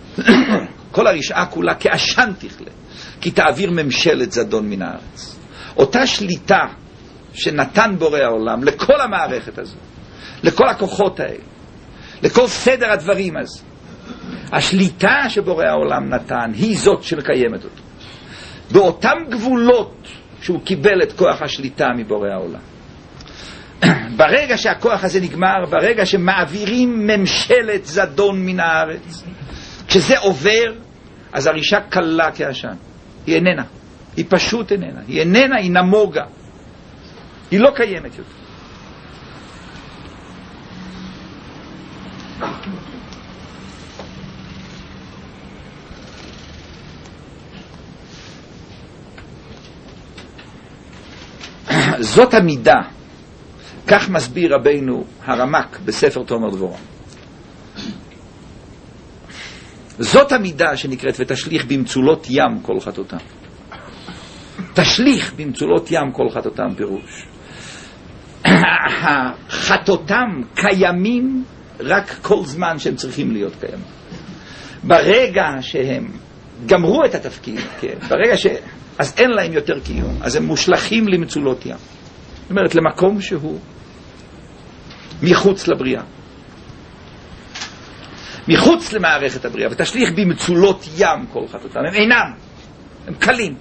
A: כל הרשעה כולה כאשן תכלה, כי תעביר ממשלת זדון מן הארץ. אותה שליטה שנתן בורא העולם לכל המערכת הזו, לכל הכוחות האלה, לכל סדר הדברים הזה, השליטה שבורא העולם נתן היא זאת שמקיימת אותו. באותם גבולות שהוא קיבל את כוח השליטה מבורא העולם. ברגע שהכוח הזה נגמר, ברגע שמעבירים ממשלת זדון מן הארץ, כשזה עובר, אז הרישה קלה כעשן. היא איננה. היא פשוט איננה. היא איננה, היא נמוגה. היא לא קיימת יותר. זאת המידה, כך מסביר רבינו הרמק בספר תומר דבורה. זאת המידה שנקראת ותשליך במצולות ים כל חטאותם. תשליך במצולות ים כל חטאותם פירוש. חטאותם קיימים רק כל זמן שהם צריכים להיות קיימים. ברגע שהם גמרו את התפקיד, כן, ברגע ש... אז אין להם יותר קיום, אז הם מושלכים למצולות ים. זאת אומרת, למקום שהוא מחוץ לבריאה. מחוץ למערכת הבריאה, ותשליך במצולות ים כל חטאותם. הם אינם, הם קלים.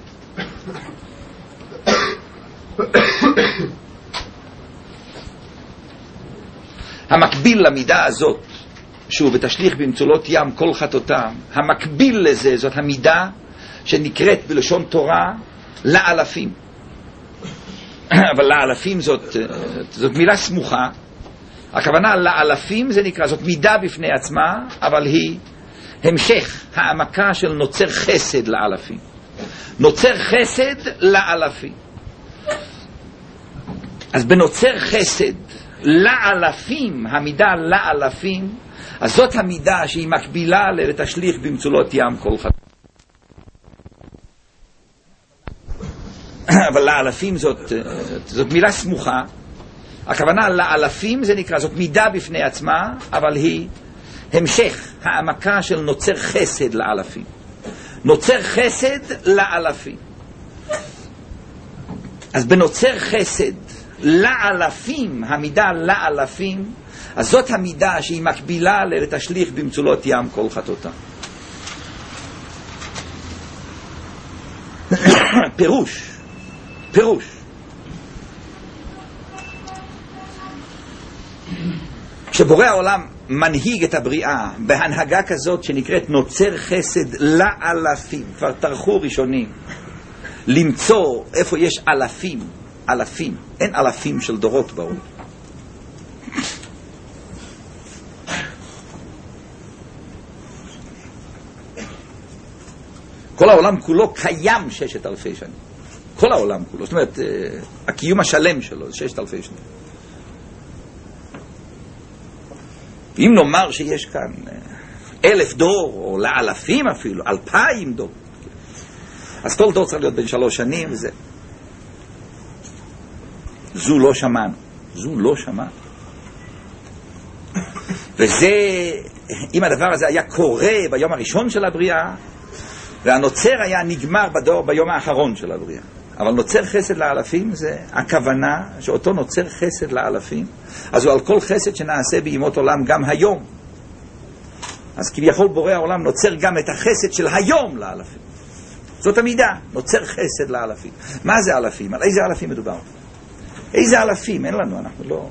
A: המקביל למידה הזאת, שהוא ותשליך במצולות ים כל חטאותם, המקביל לזה זאת המידה שנקראת בלשון תורה לאלפים. אבל לאלפים זאת, זאת מילה סמוכה. הכוונה לאלפים זה נקרא, זאת מידה בפני עצמה, אבל היא המשך העמקה של נוצר חסד לאלפים. נוצר חסד לאלפים. אז בנוצר חסד לאלפים, המידה לאלפים, אז זאת המידה שהיא מקבילה לתשליך במצולות ים כל חטא. אבל לאלפים זאת, זאת מילה סמוכה. הכוונה לאלפים זה נקרא, זאת מידה בפני עצמה, אבל היא המשך העמקה של נוצר חסד לאלפים. נוצר חסד לאלפים. אז בנוצר חסד לאלפים, המידה לאלפים, אז זאת המידה שהיא מקבילה לתשליך במצולות ים כל חטאותם. פירוש פירוש כשבורא העולם מנהיג את הבריאה בהנהגה כזאת שנקראת נוצר חסד לאלפים, כבר טרחו ראשונים למצוא איפה יש אלפים, אלפים, אין אלפים של דורות בעולם. כל העולם כולו קיים ששת אלפי שנים. כל העולם כולו, זאת אומרת, הקיום השלם שלו זה ששת אלפי שנים. אם נאמר שיש כאן אלף דור, או לאלפים אפילו, אלפיים דור, אז כל דור צריך להיות בין שלוש שנים וזה. זו לא שמענו. זו לא שמענו. וזה, אם הדבר הזה היה קורה ביום הראשון של הבריאה, והנוצר היה נגמר בדור ביום האחרון של הבריאה. אבל נוצר חסד לאלפים זה הכוונה שאותו נוצר חסד לאלפים, אז הוא על כל חסד שנעשה בימות עולם גם היום. אז כביכול בורא העולם נוצר גם את החסד של היום לאלפים. זאת המידה, נוצר חסד לאלפים. מה זה אלפים? על איזה אלפים מדובר? איזה אלפים? אין לנו, אנחנו לא...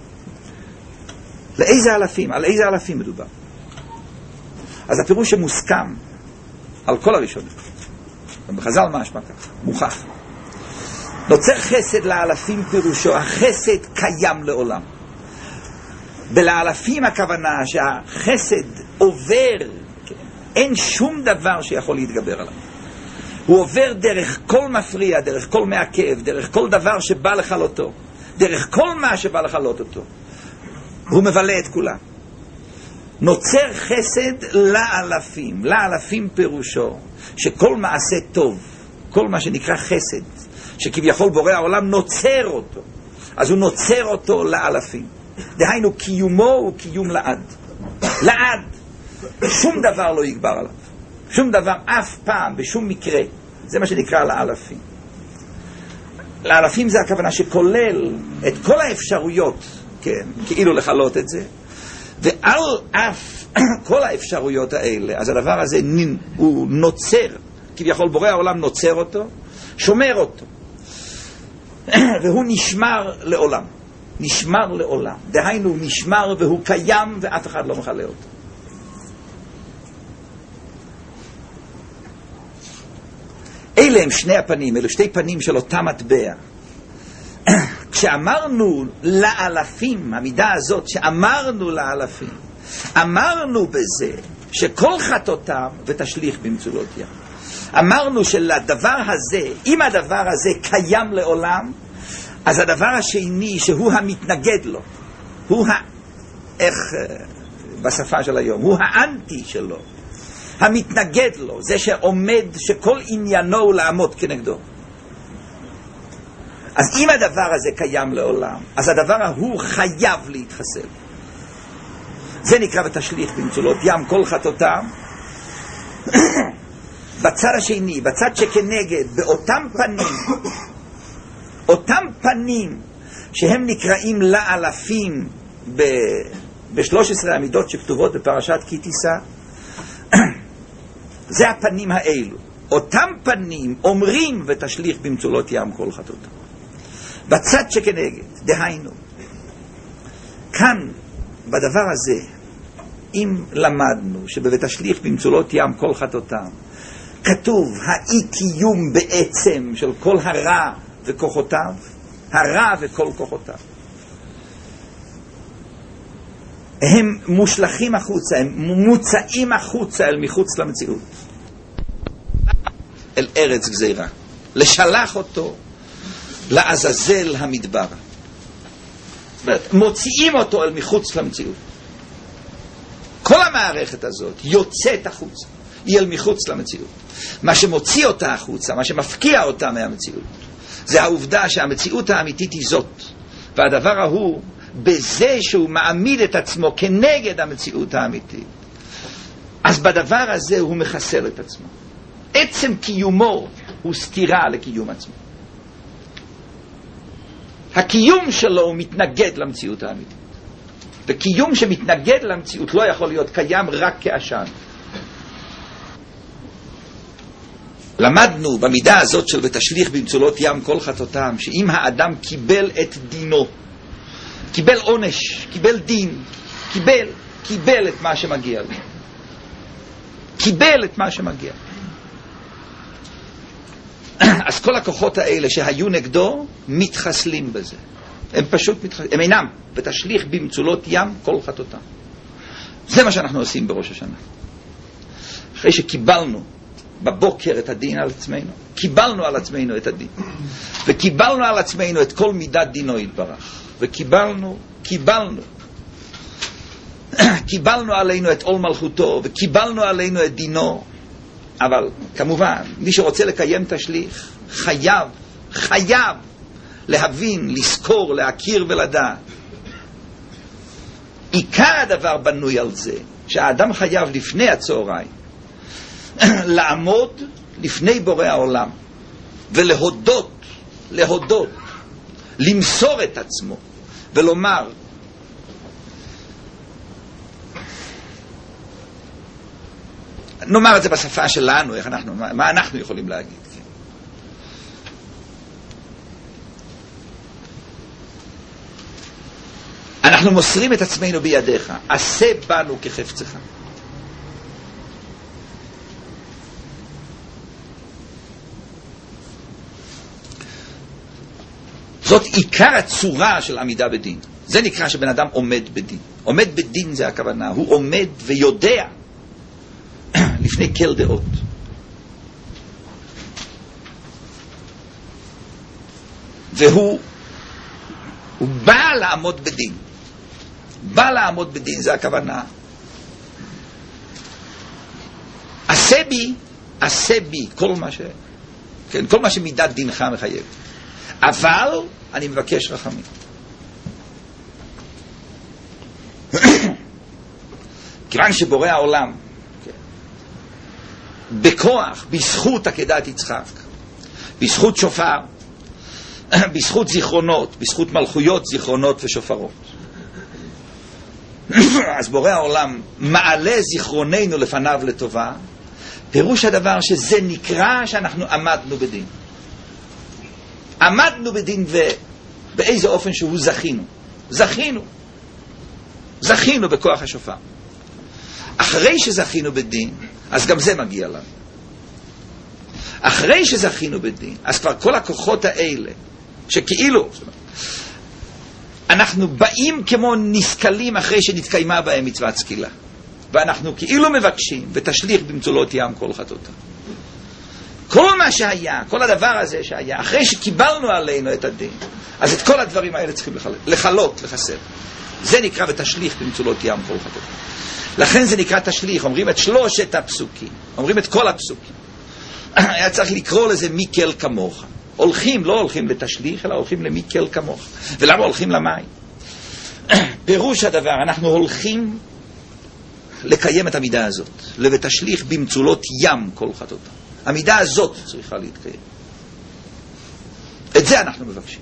A: לאיזה אלפים? על איזה אלפים מדובר? אז הפירוש שמוסכם על כל הראשונים. ובחז"ל מה השפעה כך? מוכח. נוצר חסד לאלפים פירושו, החסד קיים לעולם. בלאלפים הכוונה שהחסד עובר, כן, אין שום דבר שיכול להתגבר עליו. הוא עובר דרך כל מפריע, דרך כל מעכב, דרך כל דבר שבא לחלותו, דרך כל מה שבא לחלות אותו. הוא מבלה את כולם. נוצר חסד לאלפים. לאלפים פירושו שכל מעשה טוב, כל מה שנקרא חסד, שכביכול בורא העולם נוצר אותו, אז הוא נוצר אותו לאלפים. דהיינו קיומו הוא קיום לעד. לעד. שום דבר לא יגבר עליו. שום דבר אף פעם, בשום מקרה. זה מה שנקרא לאלפים. לאלפים זה הכוונה שכולל את כל האפשרויות, כן, כאילו לחלות את זה, ועל אף כל האפשרויות האלה, אז הדבר הזה הוא נוצר, כביכול בורא העולם נוצר אותו, שומר אותו, והוא נשמר לעולם. נשמר לעולם. דהיינו, הוא נשמר והוא קיים ואף אחד לא מחלה אותו. אלה הם שני הפנים, אלו שתי פנים של אותה מטבע. כשאמרנו לאלפים, המידה הזאת שאמרנו לאלפים, אמרנו בזה שכל חטאותם ותשליך במצולות ים. אמרנו שלדבר הזה, אם הדבר הזה קיים לעולם, אז הדבר השני שהוא המתנגד לו, הוא ה... איך בשפה של היום, הוא האנטי שלו, המתנגד לו, זה שעומד, שכל עניינו הוא לעמוד כנגדו. אז אם הדבר הזה קיים לעולם, אז הדבר ההוא חייב להתחסל. זה נקרא ותשליך במצולות ים כל חטאותם. בצד השני, בצד שכנגד, באותם פנים, אותם פנים שהם נקראים לאלפים ב-שלוש עשרה המידות שכתובות בפרשת כי תישא, זה הפנים האלו. אותם פנים אומרים ותשליך במצולות ים כל חטאותם. בצד שכנגד, דהיינו, כאן בדבר הזה, אם למדנו שבתשליך במצולות ים כל חטאותם, כתוב האי קיום בעצם של כל הרע וכוחותיו, הרע וכל כוחותיו. הם מושלכים החוצה, הם מוצאים החוצה אל מחוץ למציאות. אל ארץ גזירה. לשלח אותו לעזאזל המדבר. מוציאים אותו אל מחוץ למציאות. כל המערכת הזאת יוצאת החוצה, היא אל מחוץ למציאות. מה שמוציא אותה החוצה, מה שמפקיע אותה מהמציאות, זה העובדה שהמציאות האמיתית היא זאת. והדבר ההוא, בזה שהוא מעמיד את עצמו כנגד המציאות האמיתית, אז בדבר הזה הוא מחסל את עצמו. עצם קיומו הוא סתירה לקיום עצמו. הקיום שלו הוא מתנגד למציאות האמיתית. וקיום שמתנגד למציאות לא יכול להיות קיים רק כעשן. למדנו במידה הזאת של ותשליך במצולות ים כל חטאותם, שאם האדם קיבל את דינו, קיבל עונש, קיבל דין, קיבל, קיבל את מה שמגיע לו. קיבל את מה שמגיע. אז כל הכוחות האלה שהיו נגדו מתחסלים בזה. הם פשוט מתחסלים, הם אינם, ותשליך במצולות ים כל חטאותם. זה מה שאנחנו עושים בראש השנה. אחרי שקיבלנו בבוקר את הדין על עצמנו, קיבלנו על עצמנו את הדין, וקיבלנו על עצמנו את כל מידת דינו יתברך, וקיבלנו, קיבלנו, קיבלנו עלינו את עול מלכותו, וקיבלנו עלינו את דינו. אבל כמובן, מי שרוצה לקיים תשליך, חייב, חייב להבין, לזכור, להכיר ולדעת. עיקר הדבר בנוי על זה, שהאדם חייב לפני הצהריים, לעמוד לפני בורא העולם, ולהודות, להודות, למסור את עצמו, ולומר, נאמר את זה בשפה שלנו, איך אנחנו, מה, מה אנחנו יכולים להגיד? כן? אנחנו מוסרים את עצמנו בידיך, עשה בנו כחפצך. זאת עיקר הצורה של עמידה בדין. זה נקרא שבן אדם עומד בדין. עומד בדין זה הכוונה, הוא עומד ויודע לפני כל דעות. והוא הוא בא לעמוד בדין. בא לעמוד בדין, זה הכוונה. עשה בי, עשה בי, כל מה ש... כן, כל מה שמידת דינך מחייב. אבל אני מבקש רחמים. כיוון שבורא העולם, בכוח, בזכות עקדת יצחק, בזכות שופר, בזכות זיכרונות, בזכות מלכויות, זיכרונות ושופרות. אז בורא העולם מעלה זיכרוננו לפניו לטובה, פירוש הדבר שזה נקרא שאנחנו עמדנו בדין. עמדנו בדין ובאיזה אופן שהוא זכינו. זכינו. זכינו בכוח השופר. אחרי שזכינו בדין, אז גם זה מגיע לנו. אחרי שזכינו בדין, אז כבר כל הכוחות האלה, שכאילו, אנחנו באים כמו נסכלים אחרי שנתקיימה בהם מצוות סקילה. ואנחנו כאילו מבקשים, ותשליך במצולות ים כל חטאותם. כל מה שהיה, כל הדבר הזה שהיה, אחרי שקיבלנו עלינו את הדין, אז את כל הדברים האלה צריכים לחלות, לחלות, לחסר. זה נקרא ותשליך במצולות ים כל חטאותם. לכן זה נקרא תשליך, אומרים את שלושת הפסוקים, אומרים את כל הפסוקים. היה צריך לקרוא לזה מיקל כמוך. הולכים, לא הולכים לתשליך, אלא הולכים למיקל כמוך. ולמה הולכים למים? פירוש הדבר, אנחנו הולכים לקיים את המידה הזאת, לבתשליך במצולות ים כל חטאותם. המידה הזאת צריכה להתקיים. את זה אנחנו מבקשים.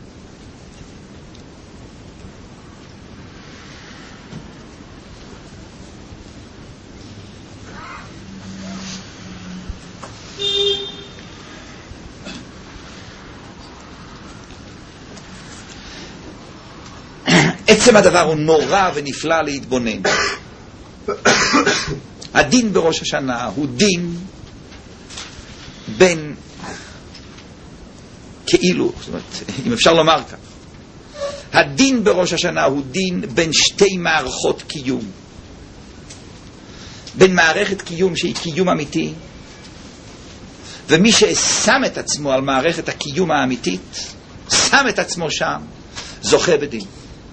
A: עצם הדבר הוא נורא ונפלא להתבונן. הדין בראש השנה הוא דין בין כאילו, זאת אומרת, אם אפשר לומר כך, הדין בראש השנה הוא דין בין שתי מערכות קיום. בין מערכת קיום שהיא קיום אמיתי, ומי ששם את עצמו על מערכת הקיום האמיתית, שם את עצמו שם, זוכה בדין.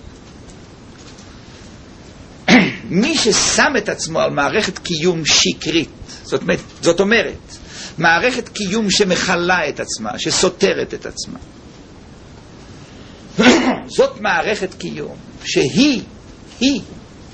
A: מי ששם את עצמו על מערכת קיום שקרית, זאת אומרת, זאת אומרת, מערכת קיום שמחלה את עצמה, שסותרת את עצמה. זאת מערכת קיום שהיא, היא,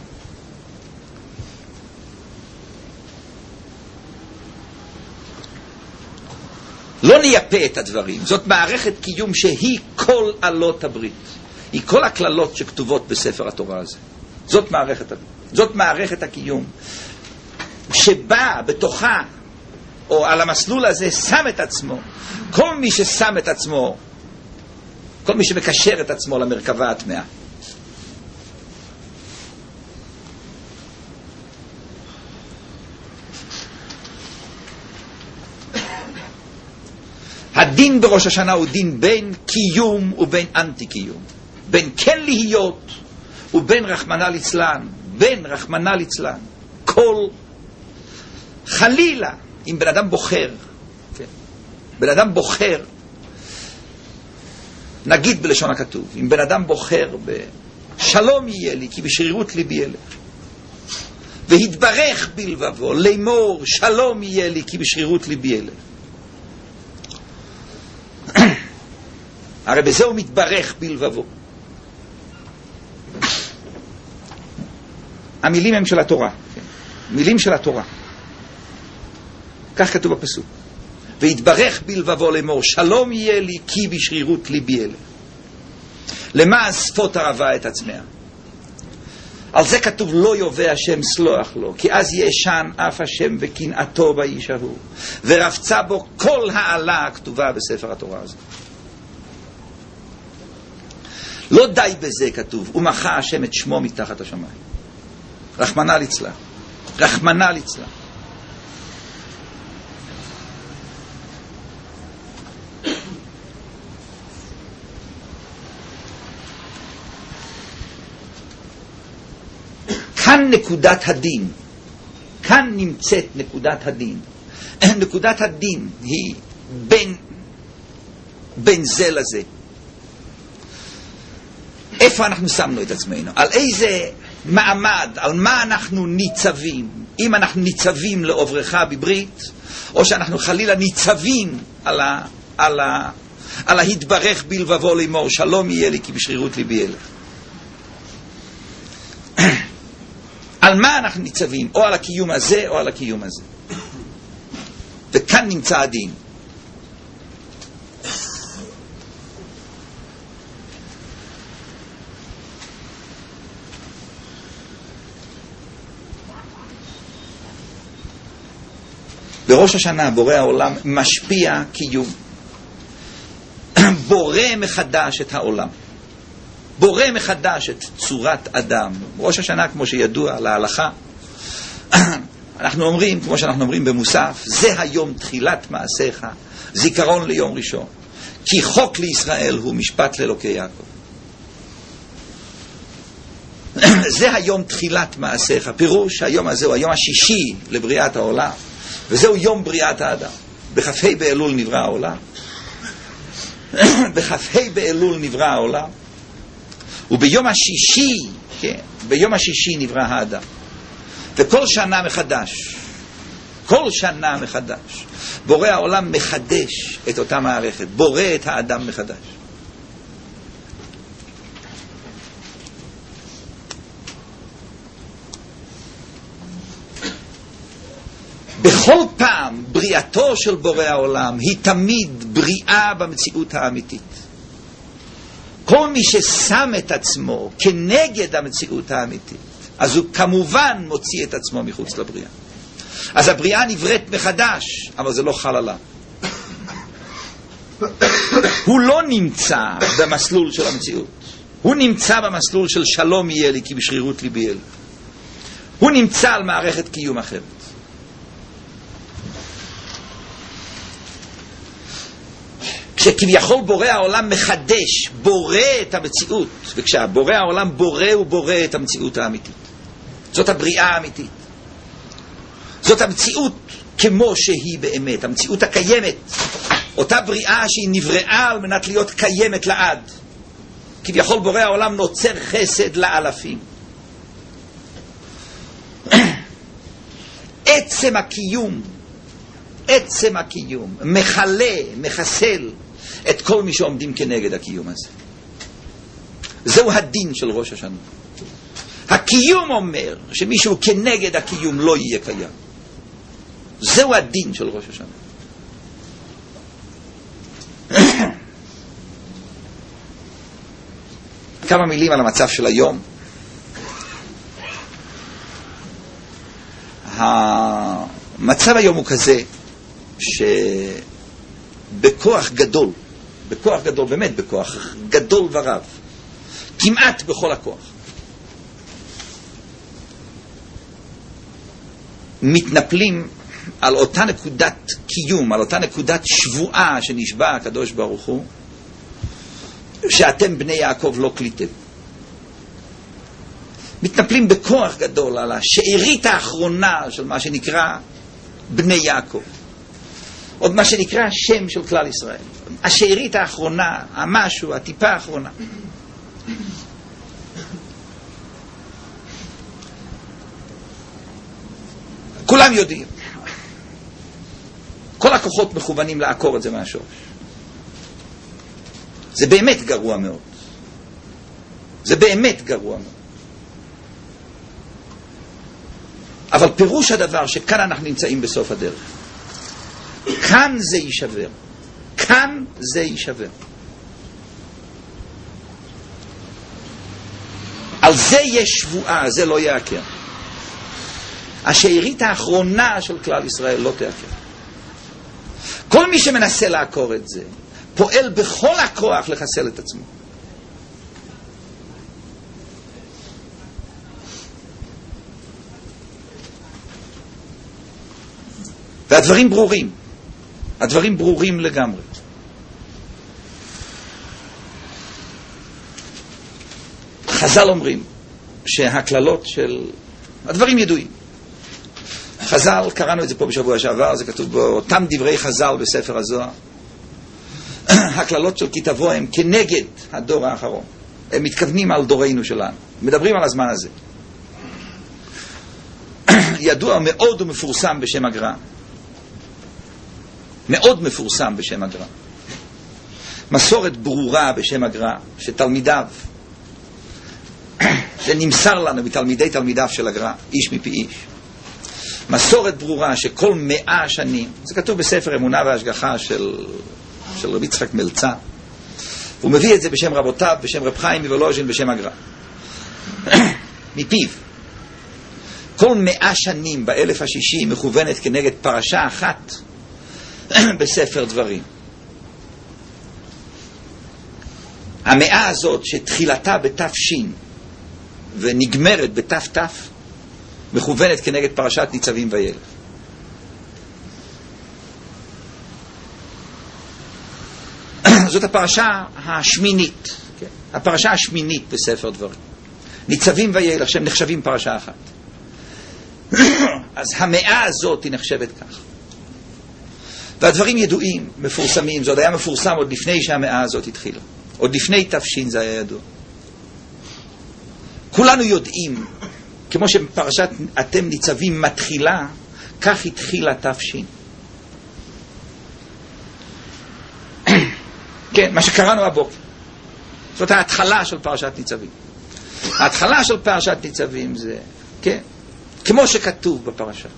A: לא נייפה את הדברים. זאת מערכת קיום שהיא כל עלות הברית. היא כל הכללות שכתובות בספר התורה הזה. זאת מערכת, זאת מערכת הקיום שבה בתוכה או על המסלול הזה שם את עצמו. כל מי ששם את עצמו, כל מי שמקשר את עצמו למרכבה הטמאה, הדין בראש השנה הוא דין בין קיום ובין אנטי קיום, בין כן להיות ובין רחמנא ליצלן, בין רחמנא ליצלן. כל חלילה אם בן אדם בוחר, כן, בן אדם בוחר, נגיד בלשון הכתוב, אם בן אדם בוחר בשלום יהיה לי כי בשרירות ליבי אלך, והתברך בלבבו לאמור שלום יהיה לי כי בשרירות ליבי אלך, הרי בזה הוא מתברך בלבבו. המילים הם של התורה, כן? מילים של התורה, כך כתוב בפסוק, והתברך בלבבו לאמור שלום יהיה לי כי בשרירות ליבי אלך. למה אספות הרבה את עצמיה? על זה כתוב לא יובא השם סלוח לו, כי אז ישן אף השם וקנאתו באיש ההוא, ורבצה בו כל העלה הכתובה בספר התורה הזה. לא די בזה כתוב, ומחה השם את שמו מתחת השמיים. רחמנא ליצלן, רחמנא ליצלן. כאן נקודת הדין, כאן נמצאת נקודת הדין. נקודת הדין היא בין, בין זה לזה. איפה אנחנו שמנו את עצמנו? על איזה מעמד, על מה אנחנו ניצבים? אם אנחנו ניצבים לעוברך בברית, או שאנחנו חלילה ניצבים על, ה, על, ה, על ההתברך בלבבו לאמור שלום יהיה לי כי בשרירות ליבי אלך. על מה אנחנו ניצבים? או על הקיום הזה או על הקיום הזה. וכאן נמצא הדין. בראש השנה בורא העולם משפיע קיום, בורא מחדש את העולם, בורא מחדש את צורת אדם. ראש השנה, כמו שידוע להלכה, אנחנו אומרים, כמו שאנחנו אומרים במוסף, זה היום תחילת מעשיך, זיכרון ליום ראשון, כי חוק לישראל הוא משפט לאלוקי יעקב. זה היום תחילת מעשיך, פירוש היום הזה הוא היום השישי לבריאת העולם, וזהו יום בריאת האדם. בכ"ה באלול נברא העולם, בכ"ה באלול נברא העולם, וביום השישי, כן, ביום השישי נברא האדם. וכל שנה מחדש, כל שנה מחדש, בורא העולם מחדש את אותה מערכת, בורא את האדם מחדש. בכל פעם בריאתו של בורא העולם היא תמיד בריאה במציאות האמיתית. כל מי ששם את עצמו כנגד המציאות האמיתית, אז הוא כמובן מוציא את עצמו מחוץ לבריאה. אז הבריאה נבראת מחדש, אבל זה לא חל עליו. הוא לא נמצא במסלול של המציאות, הוא נמצא במסלול של שלום יהיה לי כי בשרירות ליבי יהיה לי. הוא נמצא על מערכת קיום אחרת. כשכביכול בורא העולם מחדש, בורא את המציאות, וכשהבורא העולם בורא הוא בורא את המציאות האמיתית. זאת הבריאה האמיתית, זאת המציאות כמו שהיא באמת, המציאות הקיימת, אותה בריאה שהיא נבראה על מנת להיות קיימת לעד. כביכול בורא העולם נוצר חסד לאלפים. עצם הקיום, עצם הקיום מחלה, מחסל את כל מי שעומדים כנגד הקיום הזה. זהו הדין של ראש השנה. הקיום אומר שמישהו כנגד הקיום לא יהיה קיים. זהו הדין של ראש השנה. כמה מילים על המצב של היום. המצב היום הוא כזה שבכוח גדול, בכוח גדול, באמת בכוח גדול ורב, כמעט בכל הכוח, מתנפלים על אותה נקודת קיום, על אותה נקודת שבועה שנשבע הקדוש ברוך הוא, שאתם בני יעקב לא קליתם. מתנפלים בכוח גדול על השארית האחרונה של מה שנקרא בני יעקב, עוד מה שנקרא שם של כלל ישראל, השארית האחרונה, המשהו, הטיפה האחרונה. כולם יודעים, כל הכוחות מכוונים לעקור את זה מהשורש. זה באמת גרוע מאוד, זה באמת גרוע מאוד. אבל פירוש הדבר שכאן אנחנו נמצאים בסוף הדרך, כאן זה יישבר, כאן זה יישבר. על זה יש שבועה, זה לא יעקר. השארית האחרונה של כלל ישראל לא תעקר. כל מי שמנסה לעקור את זה פועל בכל הכוח לחסל את עצמו. והדברים ברורים, הדברים ברורים לגמרי. חז"ל אומרים שהכללות של הדברים ידועים. חז"ל, קראנו את זה פה בשבוע שעבר, זה כתוב באותם דברי חז"ל בספר הזוהר. הכללות של כתבו הם כנגד הדור האחרון, הם מתכוונים על דורנו שלנו, מדברים על הזמן הזה. ידוע מאוד ומפורסם בשם הגר"א, מאוד מפורסם בשם הגר"א, מסורת ברורה בשם הגר"א, שתלמידיו, זה נמסר לנו מתלמידי תלמידיו של הגר"א, איש מפי איש, מסורת ברורה שכל מאה שנים, זה כתוב בספר אמונה והשגחה של, של רבי יצחק מלצה, הוא מביא את זה בשם רבותיו, בשם רב חיים מוולוז'ין, בשם הגר"א, מפיו. כל מאה שנים באלף השישי מכוונת כנגד פרשה אחת בספר דברים. המאה הזאת שתחילתה בתפשין ונגמרת בתף-תף מכוונת כנגד פרשת ניצבים וילך. זאת הפרשה השמינית, כן? הפרשה השמינית בספר דברים. ניצבים וילך שהם נחשבים פרשה אחת. אז המאה הזאת היא נחשבת כך. והדברים ידועים, מפורסמים, זה עוד היה מפורסם עוד לפני שהמאה הזאת התחילה. עוד לפני תפשין זה היה ידוע. כולנו יודעים, כמו שפרשת אתם ניצבים מתחילה, כך התחילה תפשין. כן, מה שקראנו הבוקר. זאת ההתחלה של פרשת ניצבים. ההתחלה של פרשת ניצבים זה, כן, כמו שכתוב בפרשה.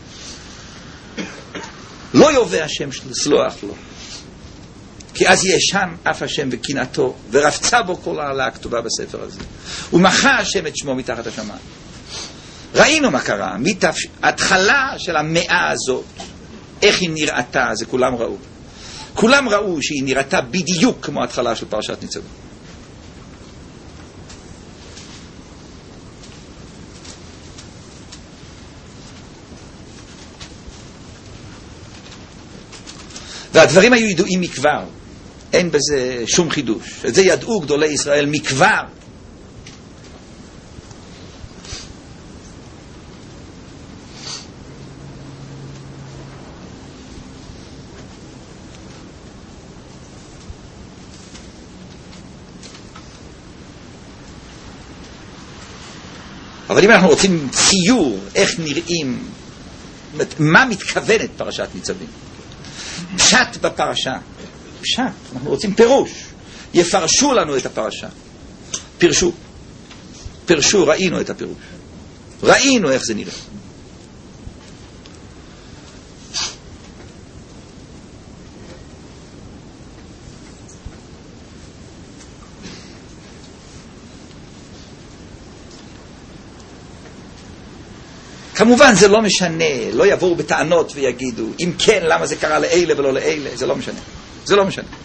A: לא יובא השם סלוח לו, כי אז ישן אף השם וקנאתו, ורבצה בו כל העלה הכתובה בספר הזה. ומחה השם את שמו מתחת השמיים. ראינו מה קרה, מתפש... התחלה של המאה הזאת, איך היא נראתה, זה כולם ראו. כולם ראו שהיא נראתה בדיוק כמו התחלה של פרשת ניצבים. והדברים היו ידועים מכבר, אין בזה שום חידוש. את זה ידעו גדולי ישראל מכבר. אבל אם אנחנו רוצים ציור, איך נראים, מה מתכוונת פרשת ניצבים? פשט בפרשה. פשט, אנחנו רוצים פירוש. יפרשו לנו את הפרשה. פירשו. פירשו, ראינו את הפירוש. ראינו איך זה נראה. כמובן זה לא משנה, לא יבואו בטענות ויגידו, אם כן, למה זה קרה לאלה ולא לאלה, זה לא משנה. זה לא משנה.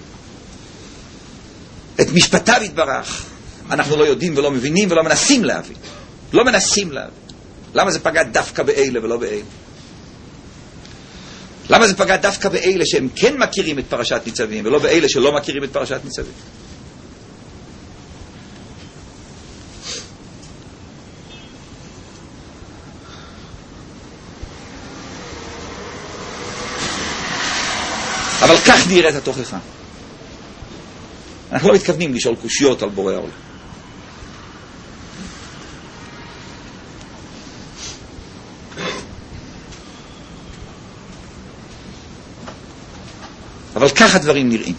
A: את משפטיו יתברך, אנחנו לא יודעים ולא מבינים ולא מנסים להבין. לא מנסים להבין. למה זה פגע דווקא באלה ולא באלה? למה זה פגע דווקא באלה שהם כן מכירים את פרשת ניצבים ולא באלה שלא מכירים את פרשת ניצבים? אבל כך נראית התוכחה. אנחנו לא מתכוונים לשאול קושיות על בורא העולם. אבל כך הדברים נראים.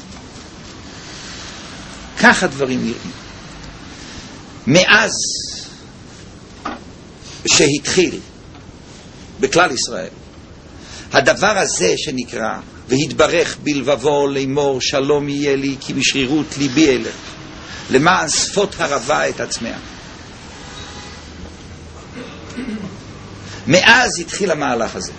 A: כך הדברים נראים. מאז שהתחיל בכלל ישראל, הדבר הזה שנקרא והתברך בלבבו לאמור שלום יהיה לי כי בשרירות ליבי אלך למען שפות הרבה את עצמיה. מאז התחיל המהלך הזה.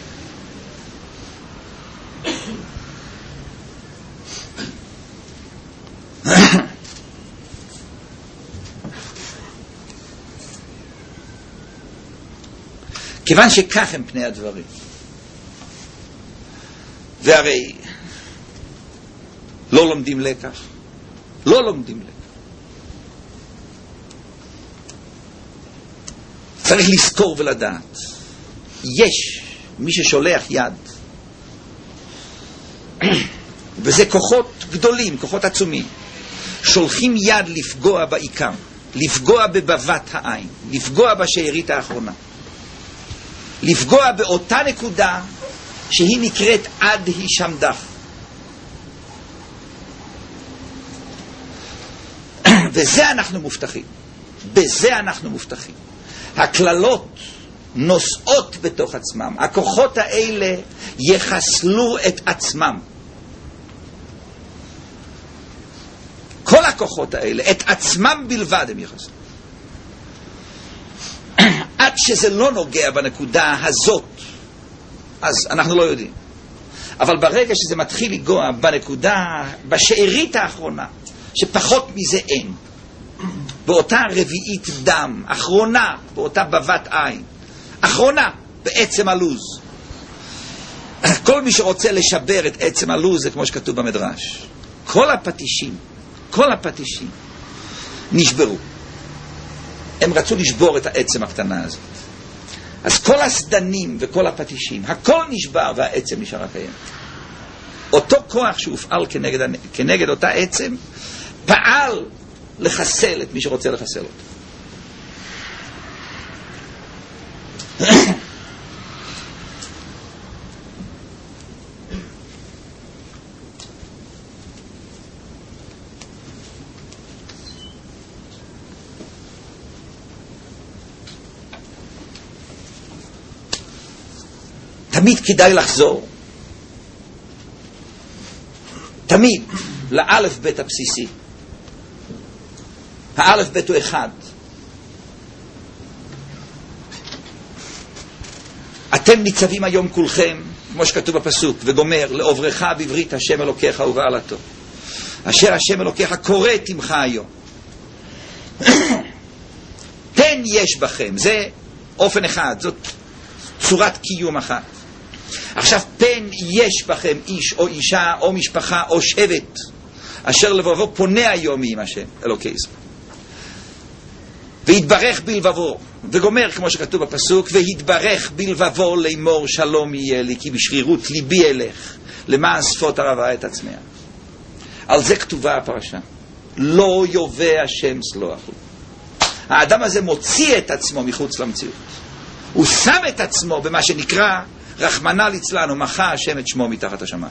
A: כיוון שכך הם פני הדברים, והרי לא לומדים לקח, לא לומדים לקח. צריך לזכור ולדעת, יש מי ששולח יד, וזה כוחות גדולים, כוחות עצומים, שולחים יד לפגוע בעיקר, לפגוע בבבת העין, לפגוע בשארית האחרונה, לפגוע באותה נקודה שהיא נקראת עד הישמדך. וזה אנחנו מובטחים. בזה אנחנו מובטחים. הכללות נושאות בתוך עצמם. הכוחות האלה יחסלו את עצמם. כל הכוחות האלה, את עצמם בלבד הם יחסלו. עד שזה לא נוגע בנקודה הזאת, אז אנחנו לא יודעים. אבל ברגע שזה מתחיל לגוע בנקודה, בשארית האחרונה, שפחות מזה אין, באותה רביעית דם, אחרונה, באותה בבת עין, אחרונה, בעצם הלוז. כל מי שרוצה לשבר את עצם הלוז, זה כמו שכתוב במדרש. כל הפטישים, כל הפטישים, נשברו. הם רצו לשבור את העצם הקטנה הזאת. אז כל הסדנים וכל הפטישים, הכל נשבר והעצם נשאר הקיים. אותו כוח שהופעל כנגד, כנגד אותה עצם, פעל לחסל את מי שרוצה לחסל אותו. תמיד כדאי לחזור, תמיד, לאלף בית הבסיסי. האלף בית הוא אחד. אתם ניצבים היום כולכם, כמו שכתוב בפסוק, וגומר, לעוברך בברית השם אלוקיך ובעלתו. אשר השם אלוקיך קורא תמך היום. תן יש בכם, זה אופן אחד, זאת צורת קיום אחת. עכשיו פן יש בכם איש או אישה או משפחה או שבט אשר לבבו פונה היום עם השם אלוקי ישראל והתברך בלבבו, וגומר כמו שכתוב בפסוק, והתברך בלבבו לאמור שלום יהיה לי כי בשרירות ליבי אלך למען שפות הרבה את עצמיה. על זה כתובה הפרשה, לא יובא השם סלוח לו. האדם הזה מוציא את עצמו מחוץ למציאות, הוא שם את עצמו במה שנקרא רחמנא ליצלן, ומחה השם את שמו מתחת השמיים.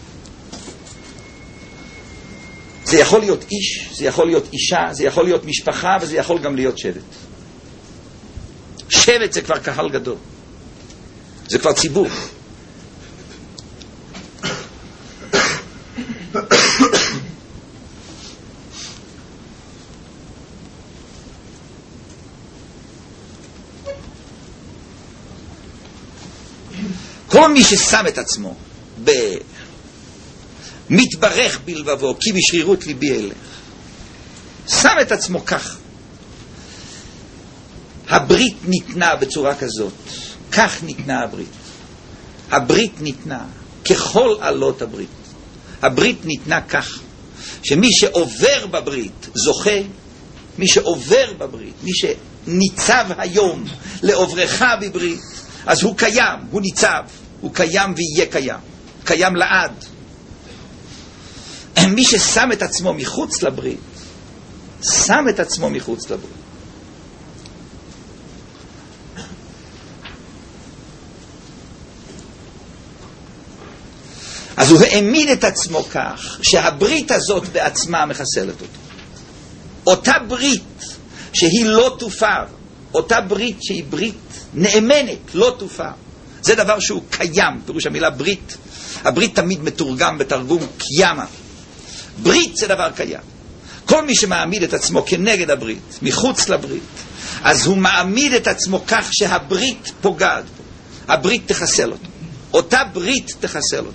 A: זה יכול להיות איש, זה יכול להיות אישה, זה יכול להיות משפחה, וזה יכול גם להיות שבט. שבט זה כבר קהל גדול, זה כבר ציבור. כל מי ששם את עצמו ב... מתברך בלבבו כי בשרירות ליבי אלך, שם את עצמו כך, הברית ניתנה בצורה כזאת, כך ניתנה הברית. הברית ניתנה ככל עלות הברית. הברית ניתנה כך שמי שעובר בברית זוכה, מי שעובר בברית, מי שניצב היום לעוברך בברית, אז הוא קיים, הוא ניצב, הוא קיים ויהיה קיים, קיים לעד. מי ששם את עצמו מחוץ לברית, שם את עצמו מחוץ לברית. אז הוא העמיד את עצמו כך שהברית הזאת בעצמה מחסלת אותו. אותה ברית שהיא לא תופר, אותה ברית שהיא ברית נאמנת, לא תופר, זה דבר שהוא קיים. פירוש המילה ברית, הברית תמיד מתורגם בתרגום קיימה. ברית זה דבר קיים. כל מי שמעמיד את עצמו כנגד הברית, מחוץ לברית, אז הוא מעמיד את עצמו כך שהברית פוגעת בו. הברית תחסל אותו, אותה ברית תחסל אותו.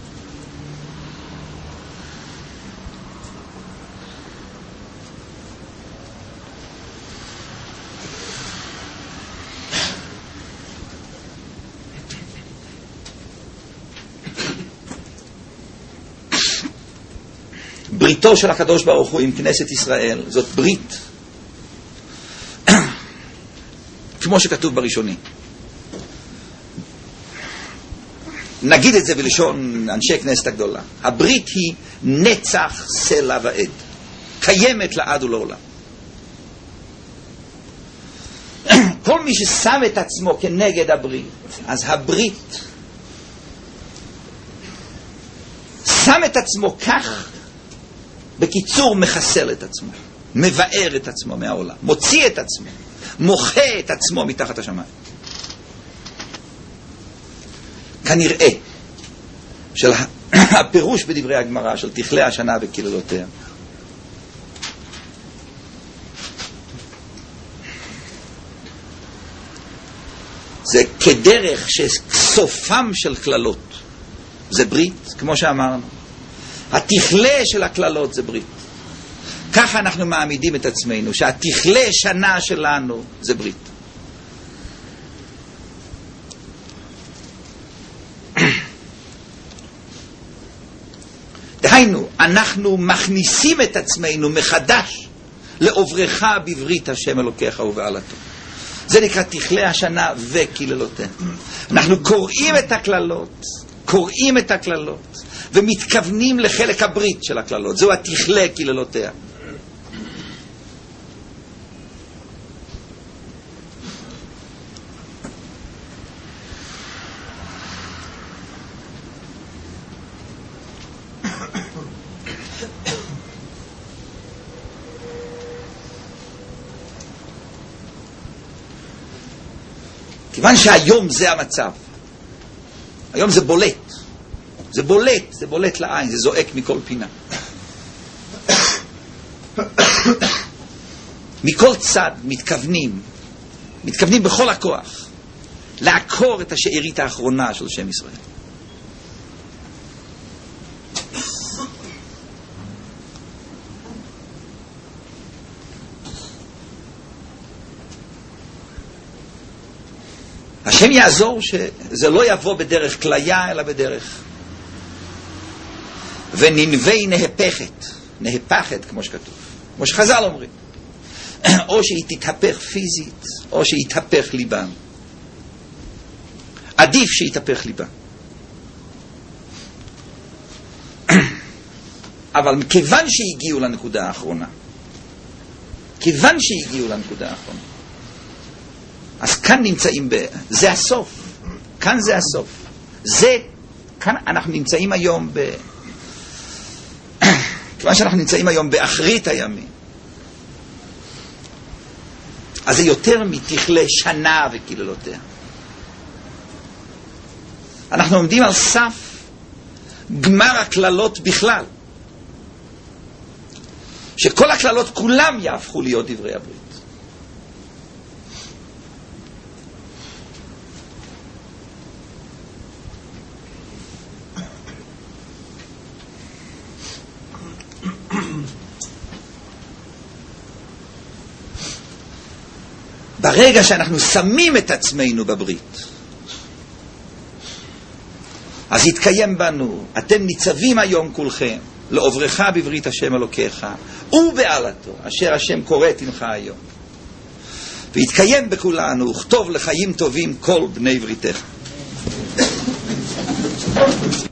A: בריתו של הקדוש ברוך הוא עם כנסת ישראל, זאת ברית כמו שכתוב בראשוני. נגיד את זה בלשון אנשי כנסת הגדולה, הברית היא נצח סלע ועד, קיימת לעד ולעולם. כל מי ששם את עצמו כנגד הברית, אז הברית שם את עצמו כך, בקיצור מחסל את עצמו, מבאר את עצמו מהעולם, מוציא את עצמו, מוחה את עצמו מתחת השמיים. כנראה של הפירוש בדברי הגמרא של תכלה השנה וקללותיה, כדרך שסופם של כללות זה ברית, כמו שאמרנו. התכלה של הכללות זה ברית. ככה אנחנו מעמידים את עצמנו, שהתכלה שנה שלנו זה ברית. דהיינו, אנחנו מכניסים את עצמנו מחדש לעוברך בברית השם אלוקיך ובעלתו. זה נקרא תכלה השנה וקללותיה. אנחנו קוראים את הכללות, קוראים את הכללות, ומתכוונים לחלק הברית של הכללות. זהו התכלה קללותיה. כיוון שהיום זה המצב, היום זה בולט, זה בולט, זה בולט לעין, זה זועק מכל פינה. מכל צד מתכוונים, מתכוונים בכל הכוח, לעקור את השארית האחרונה של שם ישראל. השם יעזור שזה לא יבוא בדרך כליה, אלא בדרך. וננבי נהפכת, נהפכת כמו שכתוב, כמו שחז"ל אומרים. או שהיא תתהפך פיזית, או שיתהפך ליבם. עדיף שיתהפך ליבם. אבל כיוון שהגיעו לנקודה האחרונה, כיוון שהגיעו לנקודה האחרונה, אז כאן נמצאים ב... זה הסוף. כאן זה הסוף. זה... כאן אנחנו נמצאים היום ב... כיוון שאנחנו נמצאים היום באחרית הימים. אז זה יותר מתכלה שנה וקללותיה. אנחנו עומדים על סף גמר הכללות בכלל. שכל הכללות כולם יהפכו להיות דברי הברית. ברגע שאנחנו שמים את עצמנו בברית, אז יתקיים בנו, אתם ניצבים היום כולכם, לעוברך בברית השם אלוקיך, ובעלתו, אשר השם קוראת עמך היום. ויתקיים בכולנו, וכתוב לחיים טובים כל בני בריתך.